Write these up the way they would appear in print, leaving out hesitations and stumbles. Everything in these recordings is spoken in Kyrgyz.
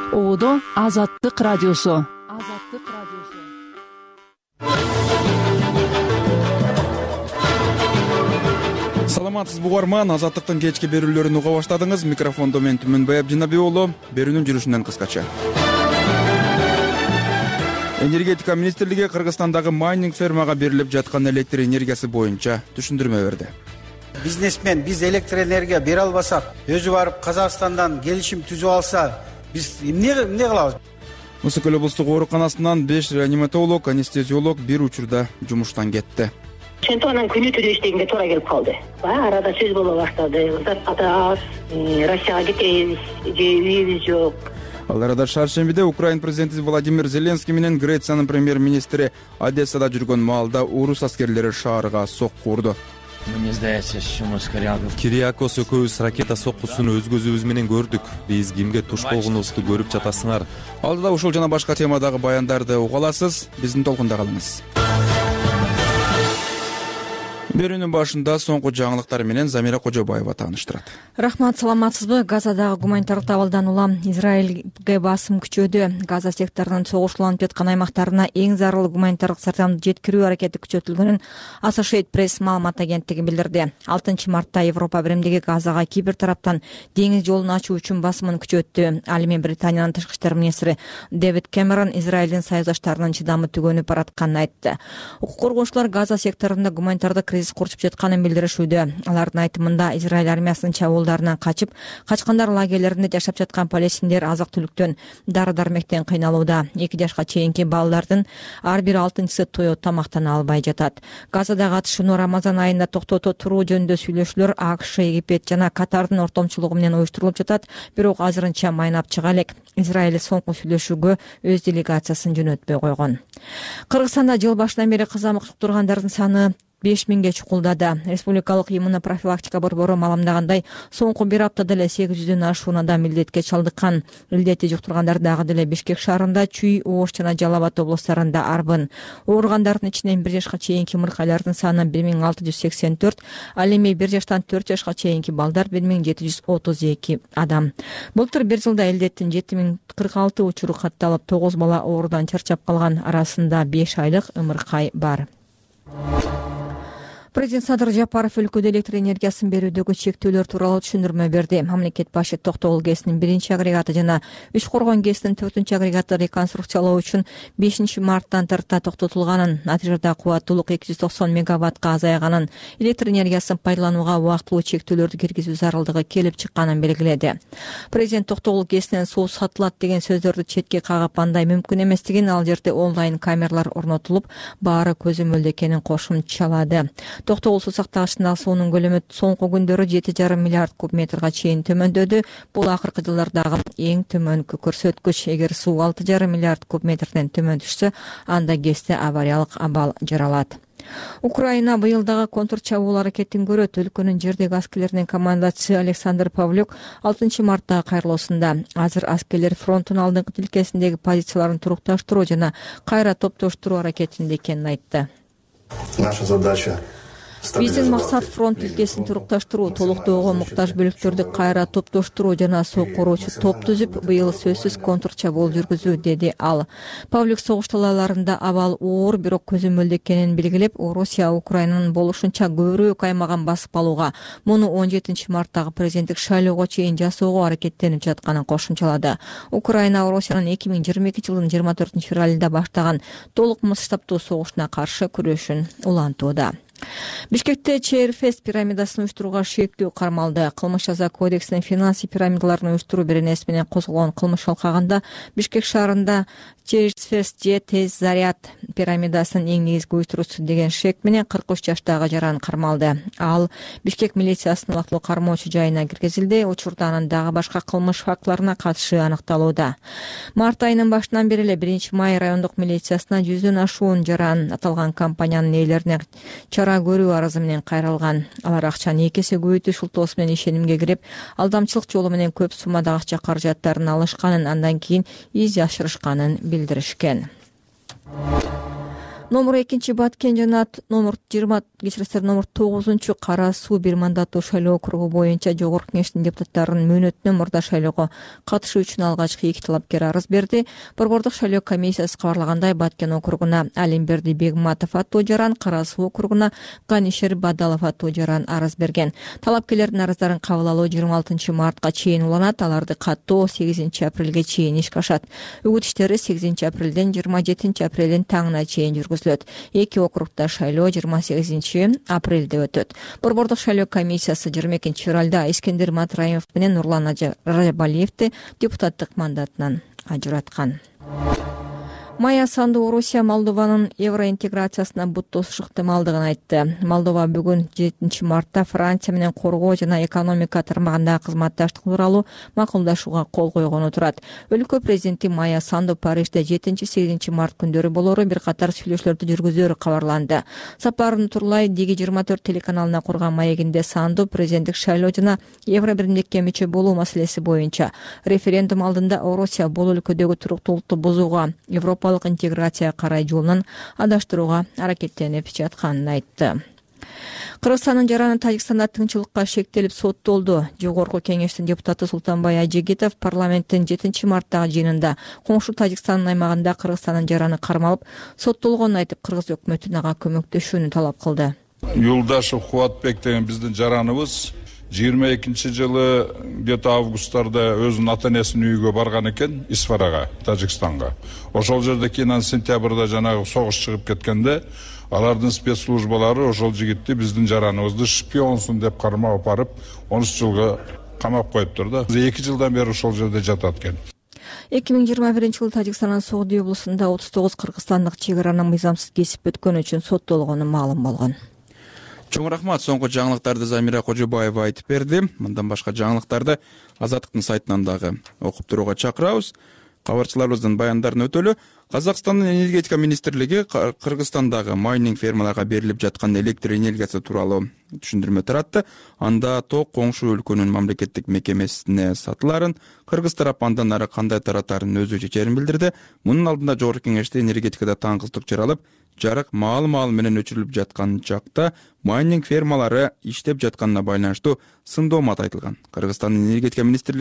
Оодо Азаттык радиосу. Саламатсызбы угарман, Азаттыктын кечки берүүлөрүн уга баштадыңыз. Микрофондо мен Түмөнбай Абдинабек уулу. Берүүнүн жүрүшүнөн кыскача. Энергетика министрлиги Кыргызстандагы майнинг фермага берилип жаткан электр энергиясы боюнча түшүндүрмө берди. Бизнесмен биз электр энергия бере албасак, өзү барып Казакстандан келишим түзүп алса, биз эмне кылабыз? Мысык облустук ооруканасынан 5 реаниматолог, анестезиолог бир учурда жумуштан кетти. Ошентип анан күнү түнү иштегенге туура келип калды. Арада сөз боло баштады. Аз Россияга кетебиз, же үйүбүз жок. Ал арада шаршембиде Украин президенти Владимир Зеленский менен Грециянын премьер-министри Одессада жүргөн маалда орус аскерлери шаарга сокку урду. Кириакос экөөбүз ракета соккусун өз көзүбүз менен көрдүк. Биз кимге туш болгонубузду көрүп жатасыңар. Алдыда ушул жана башка темадагы баяндарды уга аласыз. Биздин толкунда калыңыз. Берүүнүн башында соңку жаңылыктар менен Замира Кожобаева тааныштырат. Рахмат, саламатсызбы? Газадагы гуманитардык абалдан улам Израилге басым күчөдү. Газа секторунун согуш жаткан аймактарына эң зарыл гуманитардык жардамды жеткирүү аракети күчөтүлгөнүн Associated Press маалымат агенттиги билдирди. 6 мартта Европа биримдиги Газага Кипр тараптан деңиз жолун ачуу үчүн басымын күчөттү. Ал эми Британиянын тышкы иштер министри Дэвид Кэмерон Израилдин союздаштарынын чыдамы түгөнүп баратканын айтты. Укук коргоочулар Газа секторунда гуманитардык кризис курчуп жатканын билдиришүүдө. Алардын айтымында Израиль армиясынын чабуулдарынан качкандар лагерлеринде жашап жаткан палестиндер азык-түлүктөн, дары-дармектен кыйналууда. 2 жашка чейинки балдардын ар бир 6-сы тоё тамактана албай жатат. Газадагы атышууну Рамазан айында токтото туруу жөнүндө сүйлөшүүлөр АКШ, Египет жана Катардын ортомчулугу менен уюштурулуп жатат, бирок азырынча майнап чыга элек. Израиль соңку сүйлөшүүгө өз делегациясын жөнөтпөй койгон. Кыргызстанда жыл башынан бери кызамык жуктургандардын саны 5000ге чукулдады. Республикалык иммунопрофилактика борбору маалымдагандай, соңку бир аптада эле 800дөн ашуун адам илдетке чалдыккан. Илдетти жуктургандар дагы деле Бишкек шаарында, Чүй, Ош жана Жалал Абад облустарында арбын. Ооругандардын ичинен 1 жашка чейинки мыркайлардын саны 1684, ал эми 1 жаштан 4 жашка чейинки балдар 1732 адам. Былтыр бир жылда илдеттин 7046 учуру катталып, 9 бала оорудан чарчап калган, арасында 5 айлык ымыркай бар. Президент Садыр Жапаров өлкөдө электр энергиясын берүүдөгү чектөөлөр тууралуу түшүндүрмө берди. Мамлекет башы Токтогул ГЭСинин 1 агрегаты жана Үчкоргон ГЭСинин 4 агрегаты реконструкциялоо үчүн 5 марттан тарта токтотулганын, натыйжада кубаттуулук 290 мегаваттка азайганын, электр энергиясын пайдаланууга убактылуу чектөөлөрдү киргизүү зарылдыгы келип чыкканын белгиледи. Президент Токтогул ГЭСинен суу сатылат деген сөздөрдү четке кагып, андай мүмкүн эместигин, ал жерде онлайн камералар орнотулуп, баары көзөмөлдө экенин кошумчалады. Токтогул суу сактагычындагы суунун көлөмү соңку күндөрү 7,5 миллиард куб метрге чейин төмөндөдү. Бул акыркы жылдардагы эң төмөнкү көрсөткүч. Эгер суу 6,5 миллиард куб метрден төмөн түшсө, анда ГЭСте авариялык абал жаралат. Украина быйылдагы контр чабуул аракетин көрөт. Өлкөнүн жердеги аскерлеринин командачысы Александр Павлюк 6 марттагы кайрылуусунда азыр аскерлер фронттун алдыңкы тилкесиндеги позицияларын турукташтыруу жана кайра топтоштуруу аракетинде экенин айтты. Наша задача Биздин максат фронт тилкесин турукташтыруу, толуктоого муктаж бөлүктөрдү кайра топтоштуруу жана суу коруучу топ түзүп, быйыл сөзсүз контр чабуул жүргүзүү, деди ал. Павлюк согуш талааларында абал оор, бирок көзөмөлдө экенин белгилеп, Орусия Украинанын болушунча көбүрөөк аймагын басып алууга, муну 17 марттагы президенттик шайлоого чейин жасоого аракеттенип жатканын кошумчалады. Украина Орусиянын 2022 жылдын 24 февралында баштаган толук масштабтуу согушуна каршы күрөшүн улантууда. Бишкекте Чейрфест пирамидасын уюштурууга шектөө кармалды. Кылмыш жаза кодексинин финансы пирамидаларын уюштуруу беренеси менен козголгон кылмыш алкагында Бишкек шаарында Чейрфест же тез заряд пирамидасынын эң негизги уюштуруучусу деген шек менен 43 жаштагы жаран кармалды. Ал Бишкек милициясынын убактылуу кармоочу жайына киргизилди. Учурда анын дагы башка кылмыш фактыларына катышы аныкталууда. Март айынын башынан бери эле 1 май райондук милициясына 100дөн ашуун жаран аталган компаниянын ээлерине чара көрүү арызы менен кайрылган. Алар акчаны 2 эсе көбөйтүү шылтоосу менен ишенимге кирип, алдамчылык жолу менен көп суммадагы акча каражаттарын алышканын, андан кийин из жашырышканын билдиришкен. Номер 2 Баткен жана номер кечиресиздер номер 9 Кара Суу бир мандаттуу шайлоо округу боюнча Жогорку Кеңештин депутаттарынын мөөнөтүнөн мурда шайлоого катышуу үчүн алгачкы 2 талапкер арыз берди. Борбордук шайлоо комиссиясы кабарлагандай, Баткен округуна Алимберди Бегматов аттуу жаран, Кара Суу округуна Ганишер Бадалов аттуу жаран арыз берген. Талапкерлердин арыздарын кабыл алуу 26 мартка чейин уланат, аларды каттоо 8 апрелге чейин ишке ашат. Үгүт иштери 8 апрелден 27 апрелдин таңына чейин жүргүзүлөт. Эки округда шайлоо 28 апрелде өтөт. Борбордук шайлоо комиссиясы 22 февралда Искендер Матраимов менен Нурлан Ражабалиевди депутаттык мандатынан ажыраткан. Майя Санду Орусия Молдованын евроинтеграциясына бут тосуш ыктымалдыгын айтты. Молдова бүгүн 7 мартта Франция менен коргоо жана экономика тармагындагы кызматташтык тууралуу макулдашууга кол койгону турат. Өлкө президенти Майя Санду Парижде 7-8 март күндөрү болору бир катар сүйлөшүүлөрдү жүргүзөрү кабарланды. Сапарын турлай Диги 24 телеканалына курган маегинде Санду президенттик шайлоо жана евро биримдикке мүчө болуу маселеси боюнча референдум алдында Орусия бул өлкөдөгү туруктуулукту бузууга, Европа интеграция карай жолунан адаштырууга аракеттенип жатканын айтты. Кыргызстандын жараны Тажикстанда тынчылыкка шектелип соттолду. Жогорку Кеңештин депутаты Султанбай Ажигитов парламенттин 7 марттагы жыйынында коңшу Тажикстандын аймагында Кыргызстандын жараны кармалып соттолгонун айтып, Кыргыз өкмөтүнө ага көмөктөшүүнү талап кылды. Юлдашев Кубатбек деген биздин жараныбыз 22 жылы где-то августтарда өзүнүн ата-энесинин үйгө барган экен, Исфарага, Тажикстанга. Ошол жерде кийин сентябрда жанагы согуш чыгып кеткенде, алардын спецслужбалары ошол жигитти биздин жараныбызды шпионсун деп кармап барып, 13 жылга камап коюптур да. 2 жылдан бери ошол жерде жатат экен. 2021 Тажикстандын Согди облусунда 39 кыргызстандык чек араны мыйзамсыз кесип өткөн үчүн соттолгону маалым болгон. Чоң рахмат. Соңку жаңылыктарды Замира Кожобаева айтып берди. Мындан башка жаңылыктарды Азаттыктын сайтынан дагы окуп турууга чакырабыз. Кабарчыларыбыздын баяндарын өтөлү. Казакстандын энергетика министрлиги Кыргызстандагы майнинг фермаларга берилип жаткан электр энергиясы тууралуу түшүндүрмө таратты. Анда ток коңшу өлкөнүн мамлекеттик мекемесине сатыларын, кыргыз тарап андан ары кандай таратарын өзү чечерин билдирди. Мунун алдында Жогорку Кеңеште энергетикада таңкыздык жаралып, жарык маал менен өчүрүлүп жаткан чакта майнинг фермалары иштеп жатканына байланыштуу сындоомат айтылган. Кыргызстандын энергетика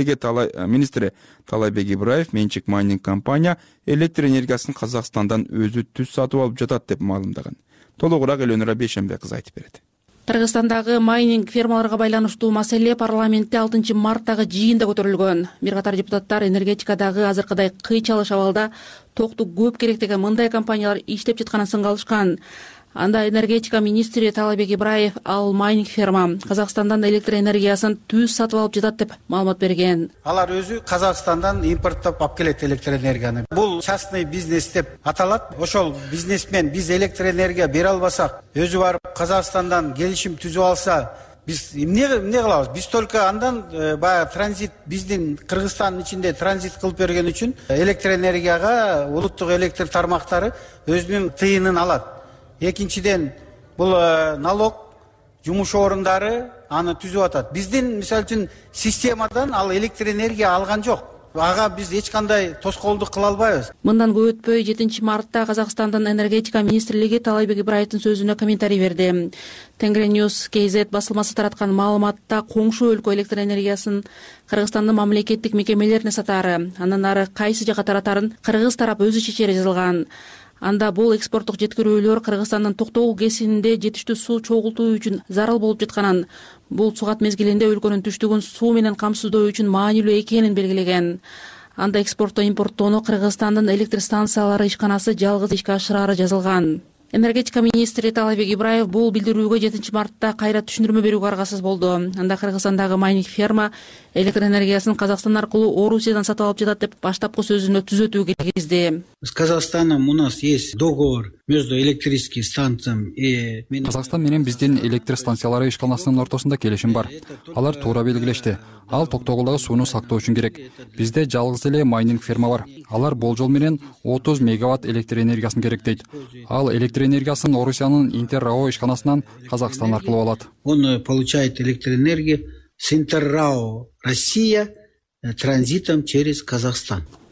министри Талайбек Ибраев менчик майнинг компания электр энергиясын Казакстандан өзү түз сатып алып жатат деп маалымдаган. Толугураак Элөнүра Бейшембек кызы айтып берет. Кыргызстандагы майнинг фермаларга байланыштуу маселе парламентте 6 марттагы жыйында көтөрүлгөн. Бир катар депутаттар энергетикадагы азыркыдай кыйчалыш абалда токту көп керек деген мындай компаниялар иштеп жатканын сынгалышкан. Анда энергетика министри Талайбек Ибраев ал майнинг ферма Казакстандан электр энергиясын түз сатып алып жатат деп маалымат берген. Алар өзү Казакстандан импорттоп алып келет электр энергияны. Бул частный бизнес деп аталат. Ошол бизнесмен биз электр энергия бере албасак, өзү барып Казакстандан келишим түзүп алса, биз эмне кылабыз? Биз только андан баягы транзит, биздин Кыргызстандын ичинде транзит кылып берген үчүн электр энергияга улуттук электр тармактары өзүнүн тыйынын алат. Экинчиден, бул налог, жумуш орундары аны түзүп атат. Биздин мисалы үчүн системадан ал электр энергия алган жок. Ага биз эч кандай тоскоолдук кыла албайбыз. Мындан көп өтпөй 7 мартта Казакстандын энергетика министрлиги Талайбек Ибраевдин сөзүнө комментарий берди. Тенгриньюз KZ басылмасы тараткан маалыматта коңшу өлкө электр энергиясын Кыргызстандын мамлекеттик мекемелерине сатары, андан ары кайсы жака таратарын кыргыз тарап өзү чечери жазылган. Анда бул экспорттук жеткирүүлөр Кыргызстандын Токтогул кесининде жетиштүү суу чогултуу үчүн зарыл болуп жатканын, бул сугат мезгилинде өлкөнүн түштүгүн суу менен камсыздоо үчүн маанилүү экенин белгилеген. Анда экспортто импорттоону Кыргызстандын электр станциялары ишканасы жалгыз ишке ашырары жазылган. Энергетика министри Талайбек Ибраев бул билдирүүгө 7 мартта кайра түшүндүрмө берүүгө аргасыз болду. Анда Кыргызстандагы майнинг ферма электр энергиясын Казакстан аркылуу Орусиядан сатып алып жатат деп баштапкы сөзүнө түзөтүү киргизди. С Казахстаном у нас есть договор между электрическим станциям и Казакстан менен биздин электр станциялары ишканасынын ортосунда келишим бар. Алар туура белгилешти. Ал Токтогулдагы сууну сактоо үчүн керек. Бизде жалгыз эле майнинг ферма бар. Алар болжол менен 30 мегаватт электр энергиясын керектейт. Ал электр энергиясын Орусиянын Интеррао ишканасынан Казакстан аркылуу алат. Он получает электроэнергию с Интеррао Россия транзитом через Казахстан.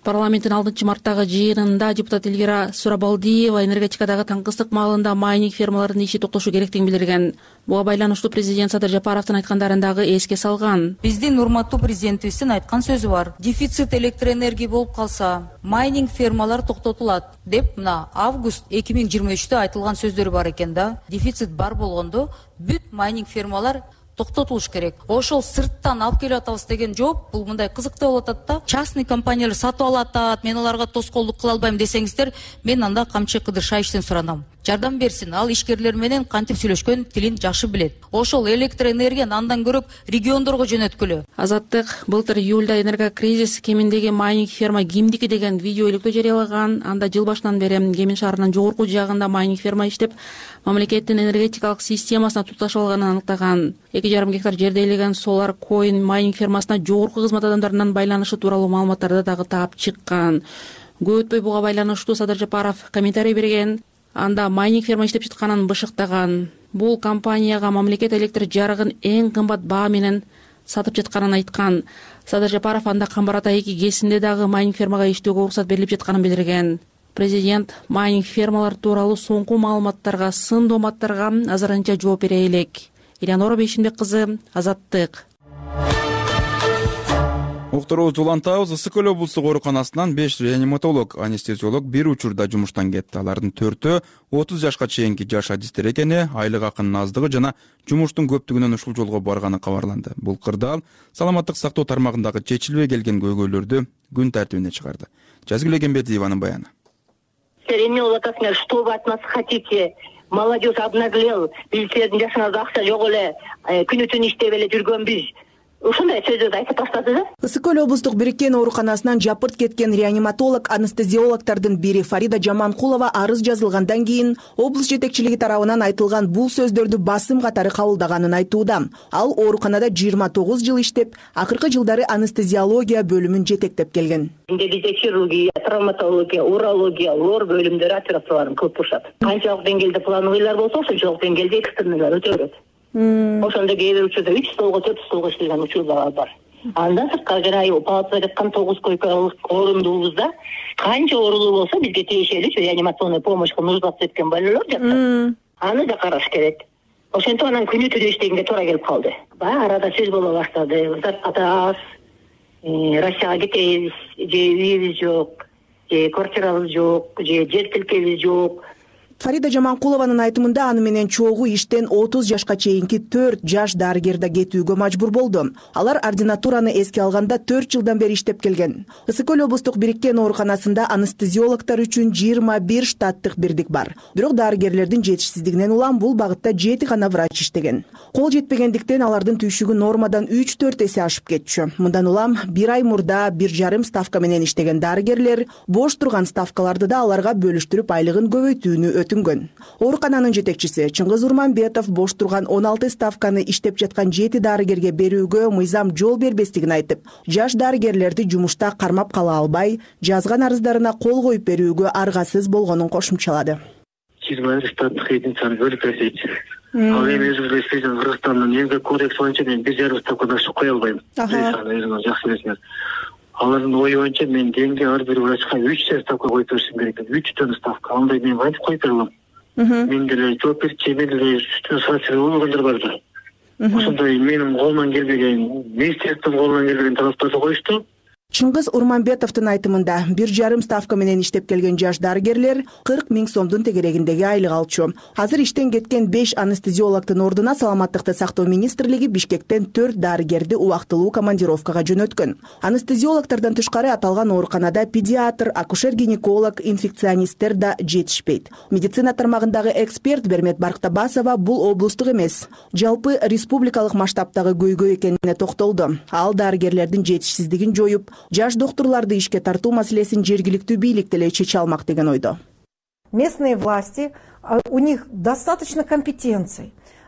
Парламенттин 6-марттагы жыйынында депутат Элвира Сурабалдиева энергетикадагы таңкыстык маалында майнинг фермаларынын иши токтошу керектигин билдирген. Буга байланыштуу президент Садыр Жапаровдун айткандарын дагы эске салган. Биздин урматтуу президентибиздин айткан сөзү бар. Дефицит электроэнергия болуп калса, майнинг фермалар токтотулат деп мына август 2023-тө айтылган сөздөрү бар экен да. Дефицит бар болгондо бүт майнинг фермалар токтотулуш керек. Ошол сырттан алып келип атабыз деген жооп бул мындай кызыктуу болуп атат да. Частный компаниялар сатып алат, мен аларга тоскоолдук кыла албайм десеңиздер, мен анда Камчы Кыдыршаевичтен суранам. Жардам берсин. Ал ишкерлер менен кантип сүйлөшкөн тилин жакшы билет. Ошол электроэнергияны андан көрөп региондорго жөнөткүлө. Азаттык былтыр июлда энергокризис кеминдеги майнинг ферма кимдики деген видео иликтөө жарыялаган. Анда жыл башынан бери Кемин шаарынын жогорку жагында майнинг ферма иштеп, мамлекеттин энергетикалык системасына туташ алганын аныктаган. 2,5 гектар жерде ээлеген Solar Coin майнинг фермасына жогорку кызмат адамдарынын байланышы тууралуу маалыматтарды дагы таап чыккан. Көп өтпөй буга байланыштуу Садыр Жапаров комментарий берген. Анда майнинг ферма иштеп жатканын бышыктаган. Бул компанияга мамлекет электр жарыгын эң кымбат баа менен сатып жатканын айткан. Садыр Жапаров анда Камбар-Ата 2 КЭСинде дагы майнинг фермага иштөөгө уруксат берилип жатканын билдирген. Президент майнинг фермалар тууралуу соңку маалыматтарга, сын дооматтарга азырынча жооп бере элек. Элеонора Бейшимбек кызы, Азаттык. Уктуруубузду улантабыз. Ысык Көл облустук ооруканасынан 5 реаниматолог, анестезиолог бир учурда жумуштан кетти. Алардын 4-өө 30 жашка чейинки жаш адистер экени, айлык акынын аздыгы жана жумуштун көптүгүнөн ушул жолго барганы кабарланды. Бул кырдаал саламаттык сактоо тармагындагы чечилбей келген көйгөйлөрдү күн тартибине чыгарды. Жазгүл Эгембетиеванын баяны. Реаниматолог, что вы от нас хотите? Молодежь обнаглел, билсердин жашыңызда акча жок эле, күнү түн иштеп эле жүргөнбүз. Ушундай сөздөрдү айтып баштады да. Ысык Көл облустук бириккен ооруканасынан жапырт кеткен реаниматолог, анестезиологдордун бири Фарида Жаманкулова арыз жазылгандан кийин облус жетекчилиги тарабынан айтылган бул сөздөрдү басым катары кабылдаганын айтууда. Ал ооруканада 29 жыл иштеп, акыркы жылдары анестезиология бөлүмүн жетектеп келген. Бизде хирургия, травматология, урология, лор бөлүмдөрү операцияларын кылып турушат. Канчалык деңгээлде плановыйлар болсо, ошончолук деңгээлде экстренныйлар өтө берет. Ошондо кээ бир учурда 3 столго 4 столго иштеген учурлар бар. Андан сырткары жана палатада жаткан 9 койкалык орундубузда канча оорулуу болсо бизге тиешелүү реанимационный помощько нуждасы эткен больнолор жатат. Аны да караш керек. Ошентип анан күнү түнү иштегенге туура келип калды. Баягы арада сөз боло баштады. Зарплата аз, Россияга кетебиз, же үйүбүз жок, же квартирабыз жок, же жер тилкебиз жок. Фарида Жаманкулованын айтымында аны менен чогуу иштен 30 жашка чейинки 4 жаш дарыгер да кетүүгө мажбур болду. Алар ординатураны эске алганда 4 жылдан бери иштеп келген. Ысык Көл облустук бириккен ооруканасында анестезиологдор үчүн 21 штаттык бирдик бар. Бирок дарыгерлердин жетишсиздигинен улам бул багытта 7 гана врач иштеген. Кол жетпегендиктен алардын түйшүгү нормадан 3-4 эсе ашып кетчү. Мындан улам 1 ай мурда 1,5 ставка менен иштеген дарыгерлер бош турган ставкаларды да аларга бөлүштүрүп айлыгын көбөйтүүнү өтүнгөн. Оорукананын жетекчиси Чыңгыз Урманбетов бош турган 16 ставканы иштеп жаткан 7 дарыгерге берүүгө мыйзам жол бербестигин айтып, жаш дарыгерлерди жумушта кармап кала албай, жазган арыздарына кол коюп берүүгө аргасыз болгонун кошумчалады. 21 штаттык единицаны бөлүп берсейчи. Ал эми өзүңүз эстейсиңер, Кыргызстандын эмгек кодекси боюнча мен 1,5 ставкадан ашып кое албайм. Өзүңүз жакшы билесиңер. Алардын ою боюнча мен деңге ар бир врачка 3 ставка коюп беришим керек. 3 ставка. Андай мен кантип коюп бере алам? Мен деле жооп берчи, мен деле ситуация болгондор бар да. Ошондой менин колуман келбеген, министрликтин колунан келбеген талаптарды коюшту. Чыңгыз Урманбетовдун айтымында 1,5 ставка менен иштеп келген жаш дарыгерлер 40 000 сомдун тегерегиндеги айлык алчу. Азыр иштен кеткен 5 анестезиологдун ордуна саламаттыкты сактоо министрлиги Бишкектен 4 дарыгерди убактылуу командировкага жөнөткөн. Анестезиологдордон тышкары аталган ооруканада педиатр, акушер-гинеколог, инфекционисттер да жетишпейт. Медицина тармагындагы эксперт Бермет Барктабасова бул облустук эмес, жалпы республикалык масштабтагы көйгөй экенине токтолду. Ал дарыгерлердин жетишсиздигин жоюп, жаш доктурларды ишке тартуу маселесин жергиликтүү бийлик деле чече алмак деген ойдо. Местные власти, у них достаточно компетенций,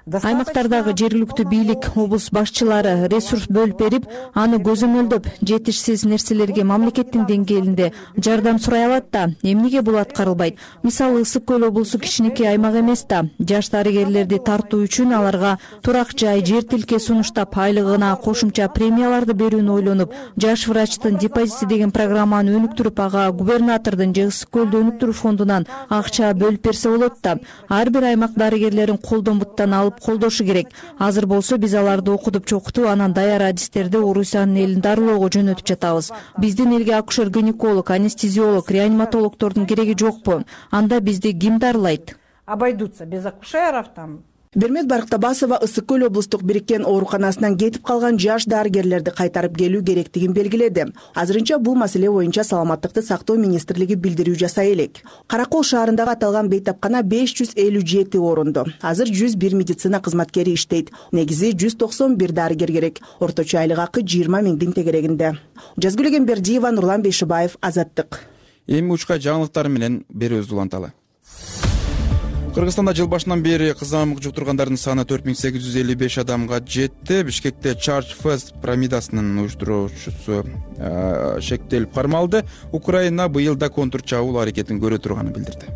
Аймактардагы жергиликтүү бийлик, облус башчылары ресурс бөлүп берип, аны көзөмөлдөп, жетишсиз нерселерге мамлекеттин деңгээлинде жардам сурай алат да, эмнеге бул аткарылбайт? Мисалы, Ысык көл облусу кичинекей аймак эмес да. Жаш дарыгерлерди тартуу үчүн аларга турак жай, жер тилке сунуштап, айлыгына кошумча премияларды берүүнү ойлонуп, жаш врачтын депозити деген программаны өнүктүрүп, ага губернатордун же Ысык көлдү өнүктүрүү фондунан акча бөлүп берсе болот да. Ар бир аймак дарыгерлерин колдон буттан алып колдошу керек. Азыр болсо биз аларды окутуп чокутуп, анан даяр адистерди Орусиянын элин дарылоого жөнөтүп жатабыз. Биздин элге акушер-гинеколог, анестезиолог, реаниматологдордун кереги жокпу? Анда бизди ким дарылайт? Обойдутся без акушеров там. Бермек Барктабасова Ысык көл облустук бириккен ооруканасынан кетип калган жаш дарыгерлерди кайтарып келүү керектигин белгиледи. Азырынча бул маселе боюнча Саламаттыкты сактоо министрлиги билдирүү жасай элек. Каракол шаарындагы аталган бейтапкана 557 орунду. Азыр 101 медицина кызматкери иштейт. Негизи 191 дарыгер керек. Орточо айлык акы 20 миңдин тегерегинде. Жазгүл Эгембердиева, Нурлан Бейшибаев, Азаттык. Эми учка жаңылыктар менен берүүбүздү уланталы. Кыргызстанда жыл башынан бери кызамык жуктургандардын саны 4855 адамга жетти. Бишкекте Charge Fest пирамидасынын уюштуруучусу шектелип кармалды. Украина быйыл да контур чабуул аракетин көрө турганын билдирди.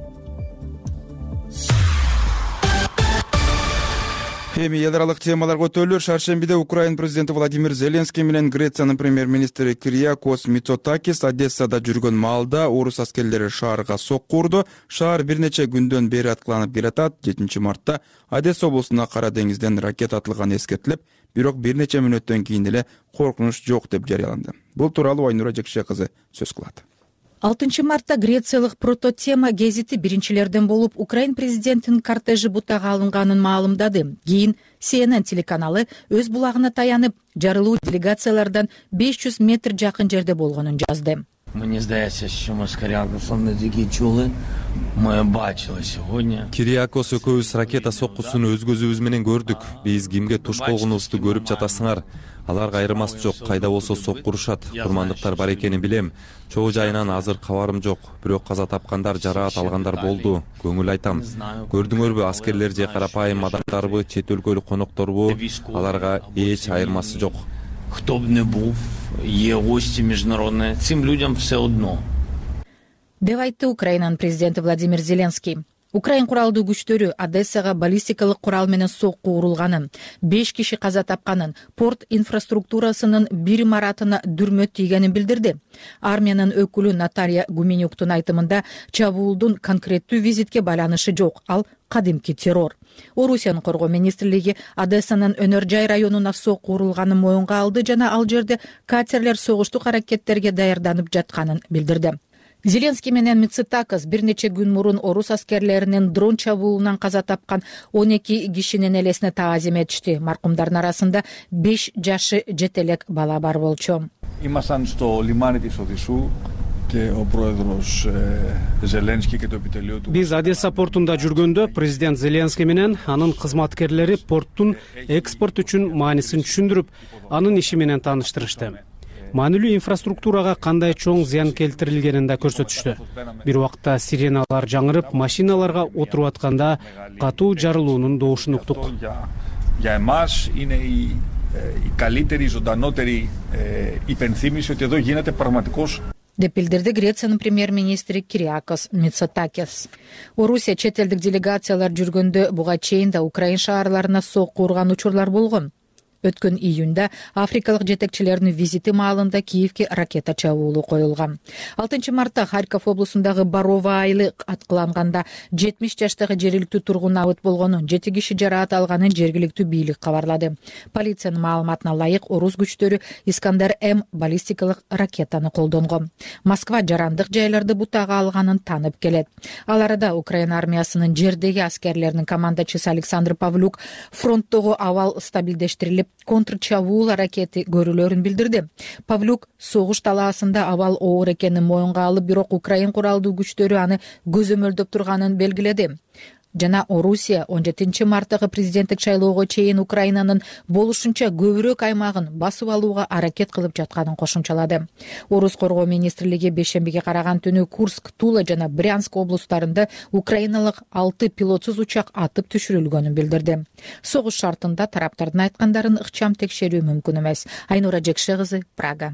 Эми эл аралык темаларга өтөлүр. Шаршембиде Украина президенти Владимир Зеленский менен Грециянын премьер-министри Кириакос Мицотакис Одессада жүргөн маалда орус аскерлери шаарга сокку урду. Шаар бир нече күндөн бери аткыланып келатат. 7-мартта Одесса облусуна Кара деңизден ракета атылганы эскертилип, бирок бир нече мүнөттөн кийин эле коркунуч жок деп жарыяланды. Бул тууралуу Айнура Жекше кызы сөз кылат. 6 мартта Грециялык Прототема гезити биринчилерден болуп Украин президентинин кортежи бутага алынганын маалымдады. Кийин CNN телеканалы өз булагына таянып, жарылуу делегациялардан 500 метр жакын жерде болгонун жазды. Мені здається, що Москаляк не тільки чули, ми бачили сьогодні. Кириакос экөөбүз ракета соккусун өз көзүбүз менен көрдүк. Биз кимге туш болгонубузду көрүп жатасыңар. Аларга айырмасы жок, кайда болсо соккурушат. Курмандыктар бар экенин билем. Чогуу жайынан азыр кабарым жок. Бирок каза тапкандар, жараат алгандар болду. Көңүл айтам. Көрдүңөрбү, аскерлер же карапайым адамдарбы, чет өлкөлүк конокторбу, аларга эч айырмасы жок. Хто б не був, є гості міжнародні, цим людям все одно. Деп айтты Украинанын президенти Владимир Зеленский. Украин куралдуу күчтөрү Одессага баллистикалык курал менен сокку урулганын, 5 киши каза тапканын, порт инфраструктурасынын бир имаратына дүрмө тийгенин билдирди. Армиянын өкүлү Наталья Гуменюктун айтымында чабуулдун конкреттүү визитке байланышы жок, ал кадимки террор. Орусиянын коргоо министрлиги Одессанын Өнөр жай районуна сокку урулганын моюнга алды жана ал жерде катерлер согуштук аракеттерге даярданып жатканын билдирди. Зеленский менен Мицотакис бир нече күн мурун орус аскерлеринин дрон чабуулунан каза тапкан 12 кишинин элесине таазим этишти. Маркумдардын арасында 5 жашы жетелек бала бар болчу. Ήμασταν στο λιμάνι της Οδυσσού και ο πρόεδρος Ζελένσκι και το επιτελείο του. Биз Одесса портунда жүргөндө президент Зеленский менен анын кызматкерлери порттун экспорт үчүн маанисин түшүндүрүп, анын иши менен тааныштырышты. Маанилүү инфраструктурага кандай чоң зыян келтирилгенин да көрсөтүштү. Бир убакта сиреналар жаңырып, машиналарга отуруп атканда катуу жарылуунун доошун уктук. Για εμάς είναι η καλύτερη, ζωντανότερη υπενθύμηση ότι εδώ γίνεται πραγματικός. Деп билдирди Грециянын премьер-министри Кириакос Мицотакис. Орусия чет элдик делегациялар жүргөндө буга чейин да Украин шаарларына сокку урган учурлар болгон. Өткөн июнда африкалык жетекчилердин визити маалында Киевке ракета чабуулу коюлган. 6 мартта Харьков облусундагы Барова айылы аткыланганда 70 жаштагы жергиликтүү тургун абыт болгонун, 7 киши жараат алганын жергиликтүү бийлик кабарлады. Полициянын маалыматына ылайык орус күчтөрү Искандер-М баллистикалык ракетаны колдонгон. Москва жарандык жайларды бутага алганын таанып келет. Ал арада Украина армиясынын жердеги аскерлеринин командачысы Александр Павлюк фронттогу абал стабилдештирилип, контрчабуул аракети көрүлөрүн билдирди. Павлюк согуш талаасында абал оор экенин моюнга алып, бирок Украин куралдуу күчтөрү аны көзөмөлдөп турганын белгиледи. жана Орусия 17 марттагы президенттик шайлоого чейин Украинанын болушунча көбүрөөк аймагын басып алууга аракет кылып жатканын кошумчалады. Орус коргоо министрлиги бейшембиге караган түнү Курск, Тула жана Брянск облустарында украиналык 6 пилотсуз учак атып түшүрүлгөнүн билдирди. Согуш шартында тараптардын айткандарын ыкчам текшерүү мүмкүн эмес. Айнура Жекше кызы, Прага.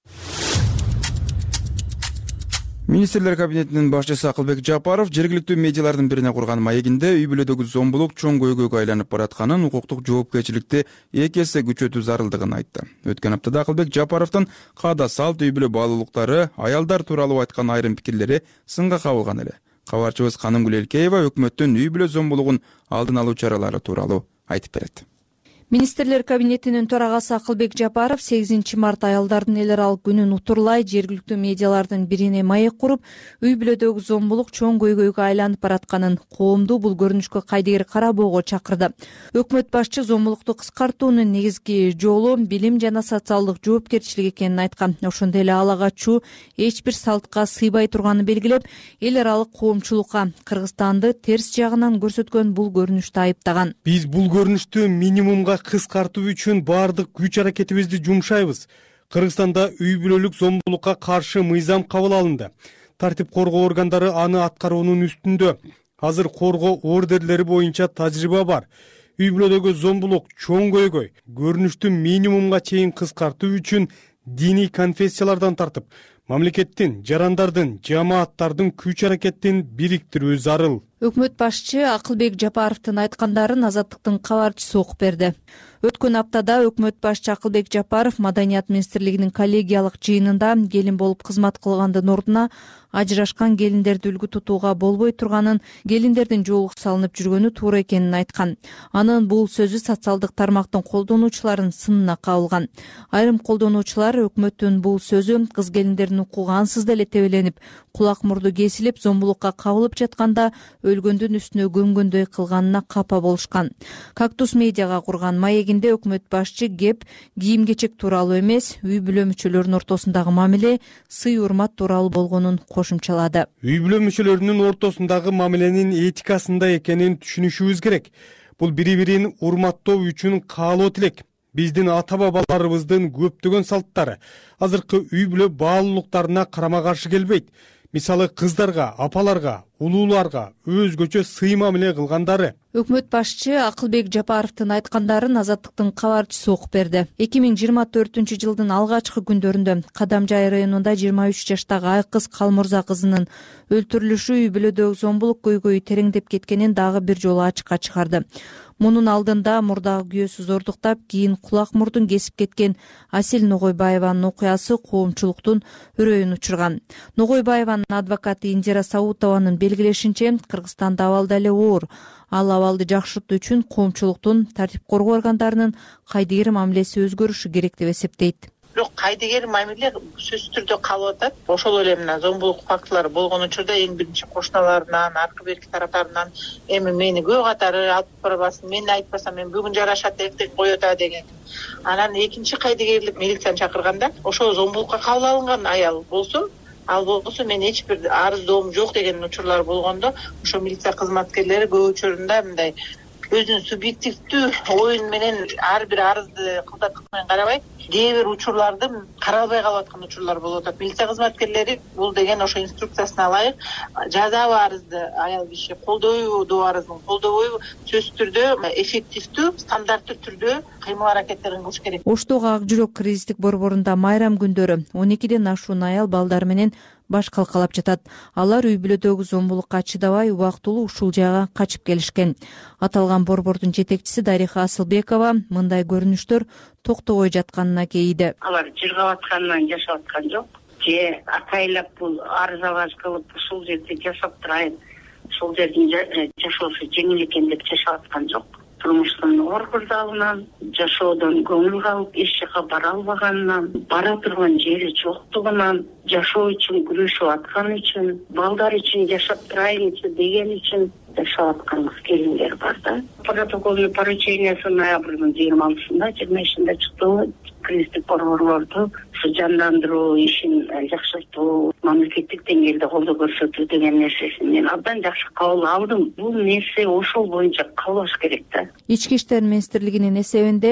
Министрлер кабинетинин башчысы Акылбек Жапаров жергиликтүү медиалардын бирине курган маегинде үй бүлөдөгү зомбулук чоң көйгөйгө айланып баратканын, укуктук жоопкерчиликти 2 эсе күчөтүү зарылдыгын айтты. Өткөн аптада Акылбек Жапаровдун каада салт үй бүлө баалуулуктары, аялдар тууралуу айткан айрым пикирлери сынга кабылган эле. Кабарчыбыз Канымгүл Элкеева өкмөттүн үй бүлө зомбулугун алдын алуу чаралары тууралуу айтып берет. Министрлер кабинетинин төрагасы Акылбек Жапаров 8 март аялдардын эл аралык күнүн утурлай жергиликтүү медиалардын бирине маек куруп, үй бүлөдөгү зомбулук чоң көйгөйгө айланып баратканын, коомду бул көрүнүшкө кайдыгер карабоого чакырды. Өкмөт башчы зомбулукту кыскартуунун негизги жолу билим жана социалдык жоопкерчилик экенин айткан. Ошондой эле ала качуу эч бир салтка сыйбай турганын белгилеп, эл аралык коомчулукка Кыргызстанды терс жагынан көрсөткөн бул көрүнүштү айыптаган. Биз бул көрүнүштү минимумга кыскартуу үчүн баардык күч аракетибизди жумшайбыз. Кыргызстанда үй бүлөлүк зомбулукка каршы мыйзам кабыл алынды. Тартип коргоо органдары аны аткаруунун үстүндө. Азыр коргоо ордерлери боюнча тажрыйба бар. Үй бүлөдөгү зомбулук чоң көйгөй. Көрүнүштү минимумга чейин кыскартуу үчүн диний конфессиялардан тартып, мамлекеттин, жарандардын, жамааттардын күч аракетин бириктирүү зарыл. Өкмөт башчы Акылбек Жапаровдун айткандарын Азаттыктын кабарчысы окуп берди. Өткөн аптада өкмөт башчы Акылбек Жапаров Маданият министрлигинин коллегиялык жыйынында келин болуп кызмат кылгандын ордуна ажырашкан келиндерди үлгү тутууга болбой турганын, келиндердин жоолук салынып жүргөнү туура экенин айткан. Анын бул сөзү социалдык тармактын колдонуучуларын сынына кабылган. Айрым колдонуучулар өкмөттүн бул сөзү кыз келиндердин укугу ансыз деле тебеленип, кулак мурду кесилип, зомбулукка кабылып жатканда өлгөндүн үстүнө көмгөндөй кылганына капа болушкан. Кактус медиага курган маегинде өкмөт башчы кеп кийим-кечек тууралуу эмес, үй бүлө мүчөлөрүнүн ортосундагы мамиле, сый урмат тууралуу болгонун кошумчалады. Үй бүлө мүчөлөрүнүн ортосундагы мамиленин этикасында экенин түшүнүшүбүз керек. Бул бири-бирин урматтоо үчүн каалоо тилек. Биздин ата-бабаларыбыздын көптөгөн салттары азыркы үй бүлө баалуулуктарына карама-каршы келбейт. Мисалы кыздарга, апаларга, улууларга өзгөчө сый мамиле кылгандары. Өкмөт башчы Акылбек Жапаровдун айткандарын Азаттыктын кабарчысы окуп берди. 2024 жылдын алгачкы күндөрүндө Кадамжай районунда 23 жаштагы Айкыз Калмурза кызынын өлтүрүлүшү үй бүлөдөгү зомбулук көйгөйү тереңдеп кеткенин дагы бир жолу ачыкка чыгарды. Мунун алдында мурдагы күйөөсү зордуктап, кийин кулак мурдун кесип кеткен Асел Ногойбаеванын окуясы коомчулуктун үрөйүн учурган. Ногойбаеванын адвокаты Индира Саутованын белгилешинче, Кыргызстанда абал деле оор. Ал абалды жакшыртуу үчүн коомчулуктун, тартип коргоо органдарынын кайдыгер мамилеси өзгөрүшү керек деп эсептейт. Бирок кайдыгер мамиле сөзсүз түрдө калып атат. Ошол эле мына зомбулук фактылары болгон учурда эң биринчи кошуналарымнан, аркы берки тараптарынан эми мени көө катары алып барбасын, мен айтпасам мен бүгүн жарашат, эртең коет деген. Анан экинчи кайдыгерлик милицияны чакырганда, ошол зомбулукка кабыл алынган аял болсун, ал болсо мен эч бир арыздоом жок деген учурлар болгондо, ошо милиция кызматкерлери көп учурунда мындай өзүнүн субъективдүү оюн менен ар бир арызды кылдаттык менен карабай, кээ бир учурларды каралбай калып аткан учурлар болуп атат. Милиция кызматкерлери бул деген ошо инструкциясына ылайык жазабы арызды аял киши колдойбу, арыздын колдобойбу, сөзсүз түрдө эффективдүү, стандарттуу түрдө кыймыл аракеттерин кылыш керек. Оштогу Ак жүрөк кризистик борборунда майрам күндөрү 12ден ашуун аял балдар менен баш калкалап жатат. Алар үй бүлөдөгү зомбулукка чыдабай убактылуу ушул жайга качып келишкен. Аталган борбордун жетекчиси Дариха Асылбекова мындай көрүнүштөр токтобой жатканына кейиди. Алар жыргап аткандан жашап аткан жок. Же атайлап бул арыз аваз кылып ушул жерде жашап турайын, ушул жердин жашоосу жеңил экен деп жашап аткан жок. Турмуштун оор курдалынан, жашоодон көңүл калып, эч жака бара албаганынан, бара турган жери жоктугунан, жашоо үчүн күрөшүп аткан үчүн, балдар үчүн жашап турайын деген үчүн жашап аткан келиндер бар да. Протокольный поручениясы ноябрдын 26-сында, 25-синде чыкты. кредиттик борборлорду ушу жандандыруу ишин жакшыртуу, мамлекеттик деңгээлде колдоо көрсөтүү деген нерсесин мен абдан жакшы кабыл алдым. Бул нерсе ошол боюнча калыш керек да. Ички иштер министрлигинин эсебинде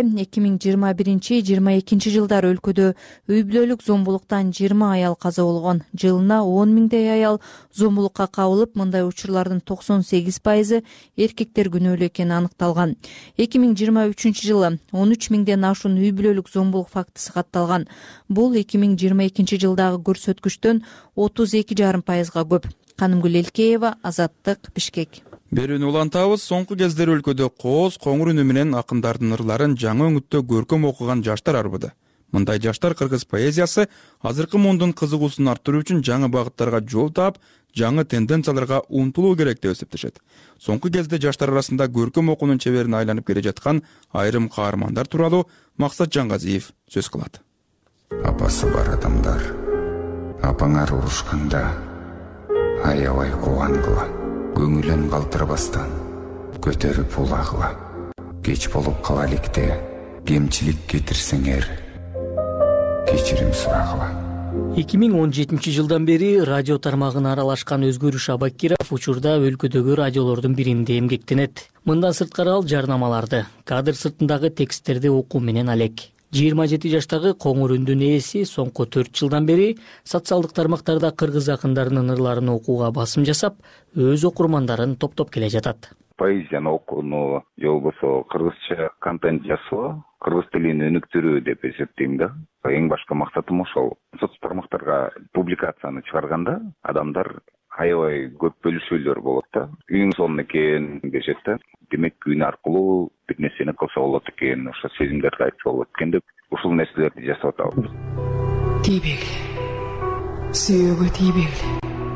2021-22 жылдары өлкөдө үй бүлөлүк зомбулуктан 20 аял каза болгон. Жылына 10 миңдей аял зомбулукка кабылып, мындай учурлардын 98% эркектер күнөөлүү экени аныкталган. 2023 жылы 13 миңден ашуун үй бүлөлүк зомбулук фактысы катталган. Бул 2022 жылдагы көрсөткүчтөн 32,5%га көп. Канымгүл Элкеева, Азаттык, Бишкек. Берүүнү улантабыз. Соңку кездери өлкөдө кооз, коңур үнү менен акындардын ырларын жаңы өңүттө көркөм окуган жаштар арбыды. Мындай жаштар кыргыз поэзиясы азыркы мундун кызыгуусун арттыруу үчүн жаңы багыттарга жол таап, жаңы тенденцияларга умтулуу керек деп эсептешет. Соңку кезде жаштар арасында көркөм окуунун чеберине айланып келе жаткан айрым каармандар тууралуу Максат Жаңгазиев сөз кылат. Апасы бар адамдар апаңар урушканда аябай кубангыла, көңүлөн калтырбастан көтөрүп улагыла. Кеч болуп кала электе кемчилик кетирсеңер кечирим сурагыла. 2017 жылдан бери радио тармагына аралашкан Өзгөр Шабакиров учурда өлкөдөгү радиолордун биринде эмгектенет. Мындан сырткары ал жарнамаларды, кадр сыртындагы тексттерди окуу менен алек. 27 жаштагы коңур үндүн ээси соңку 4 жылдан бери социалдык тармактарда кыргыз акындарынын ырларын окууга басым жасап, өз окурмандарын топтоп келе жатат. Поэзияны окууну, же болбосо кыргызча контент жасоо, кыргыз тилин өнүктүрүү деп эсептейм да. Эң башкы максатым ошол. Соц тармактарга публикацияны чыгарганда адамдар аябай көп бөлүшүүлөр болот да. Үйүң сонун экен дешет да. Демек үн аркылуу бир нерсени кылса болот экен, ошо сезимдерди айтса болот экен деп ушул нерселерди жасап атабыз. Тийбегиле, сүйүүгө тийбегиле,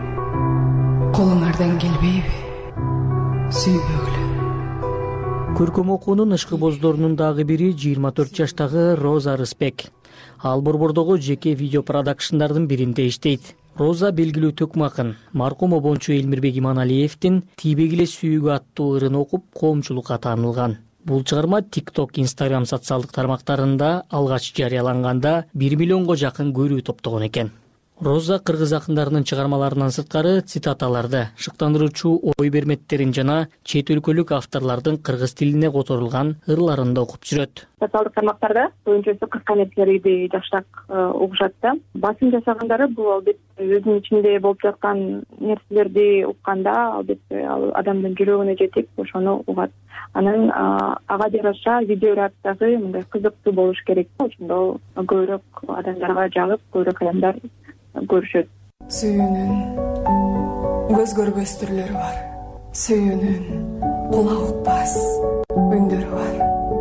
колуңардан келбейби, сүйбөгүлө. Көркөм окуунун ышкыбоздорунун дагы бири 24 жаштагы Роза Рыспек. Ал борбордогу жеке видео продакшндардын биринде иштейт. Роза белгилүү төкмө акын маркум обончу Элмирбек Иманалиевдин «Тийбегиле сүйүүгө» аттуу ырын окуп, коомчулукка таанылган. Бул чыгарма TikTok, Instagram социалдык тармактарында алгач жарыяланганда 1 миллионго жакын көрүү топтогон экен. Роза кыргыз акындарынын чыгармаларынан сырткары цитаталарды, шыктандыруучу ой берметтерин жана чет өлкөлүк авторлордун кыргыз тилине которулган ырларын да окуп жүрөт. Социалдык тармактарда көбүнчөсү кыска нерселерди жакшыраак угушат да. Басым жасагандары бул албетте өзүнүн ичинде болуп жаткан нерселерди укканда албетте ал адамдын жүрөгүнө жетип, ошону угат. Анан ага жараша видеорядагы мындай кызыктуу болуш керек. Ошондо көбүрөөк адамдарга жагып, көбүрөөк адамдар көрүшөт. Сүйүүнүн көз көрбөс түрлөрү бар. Сүйүүнүн кулак укпас үндөрү бар.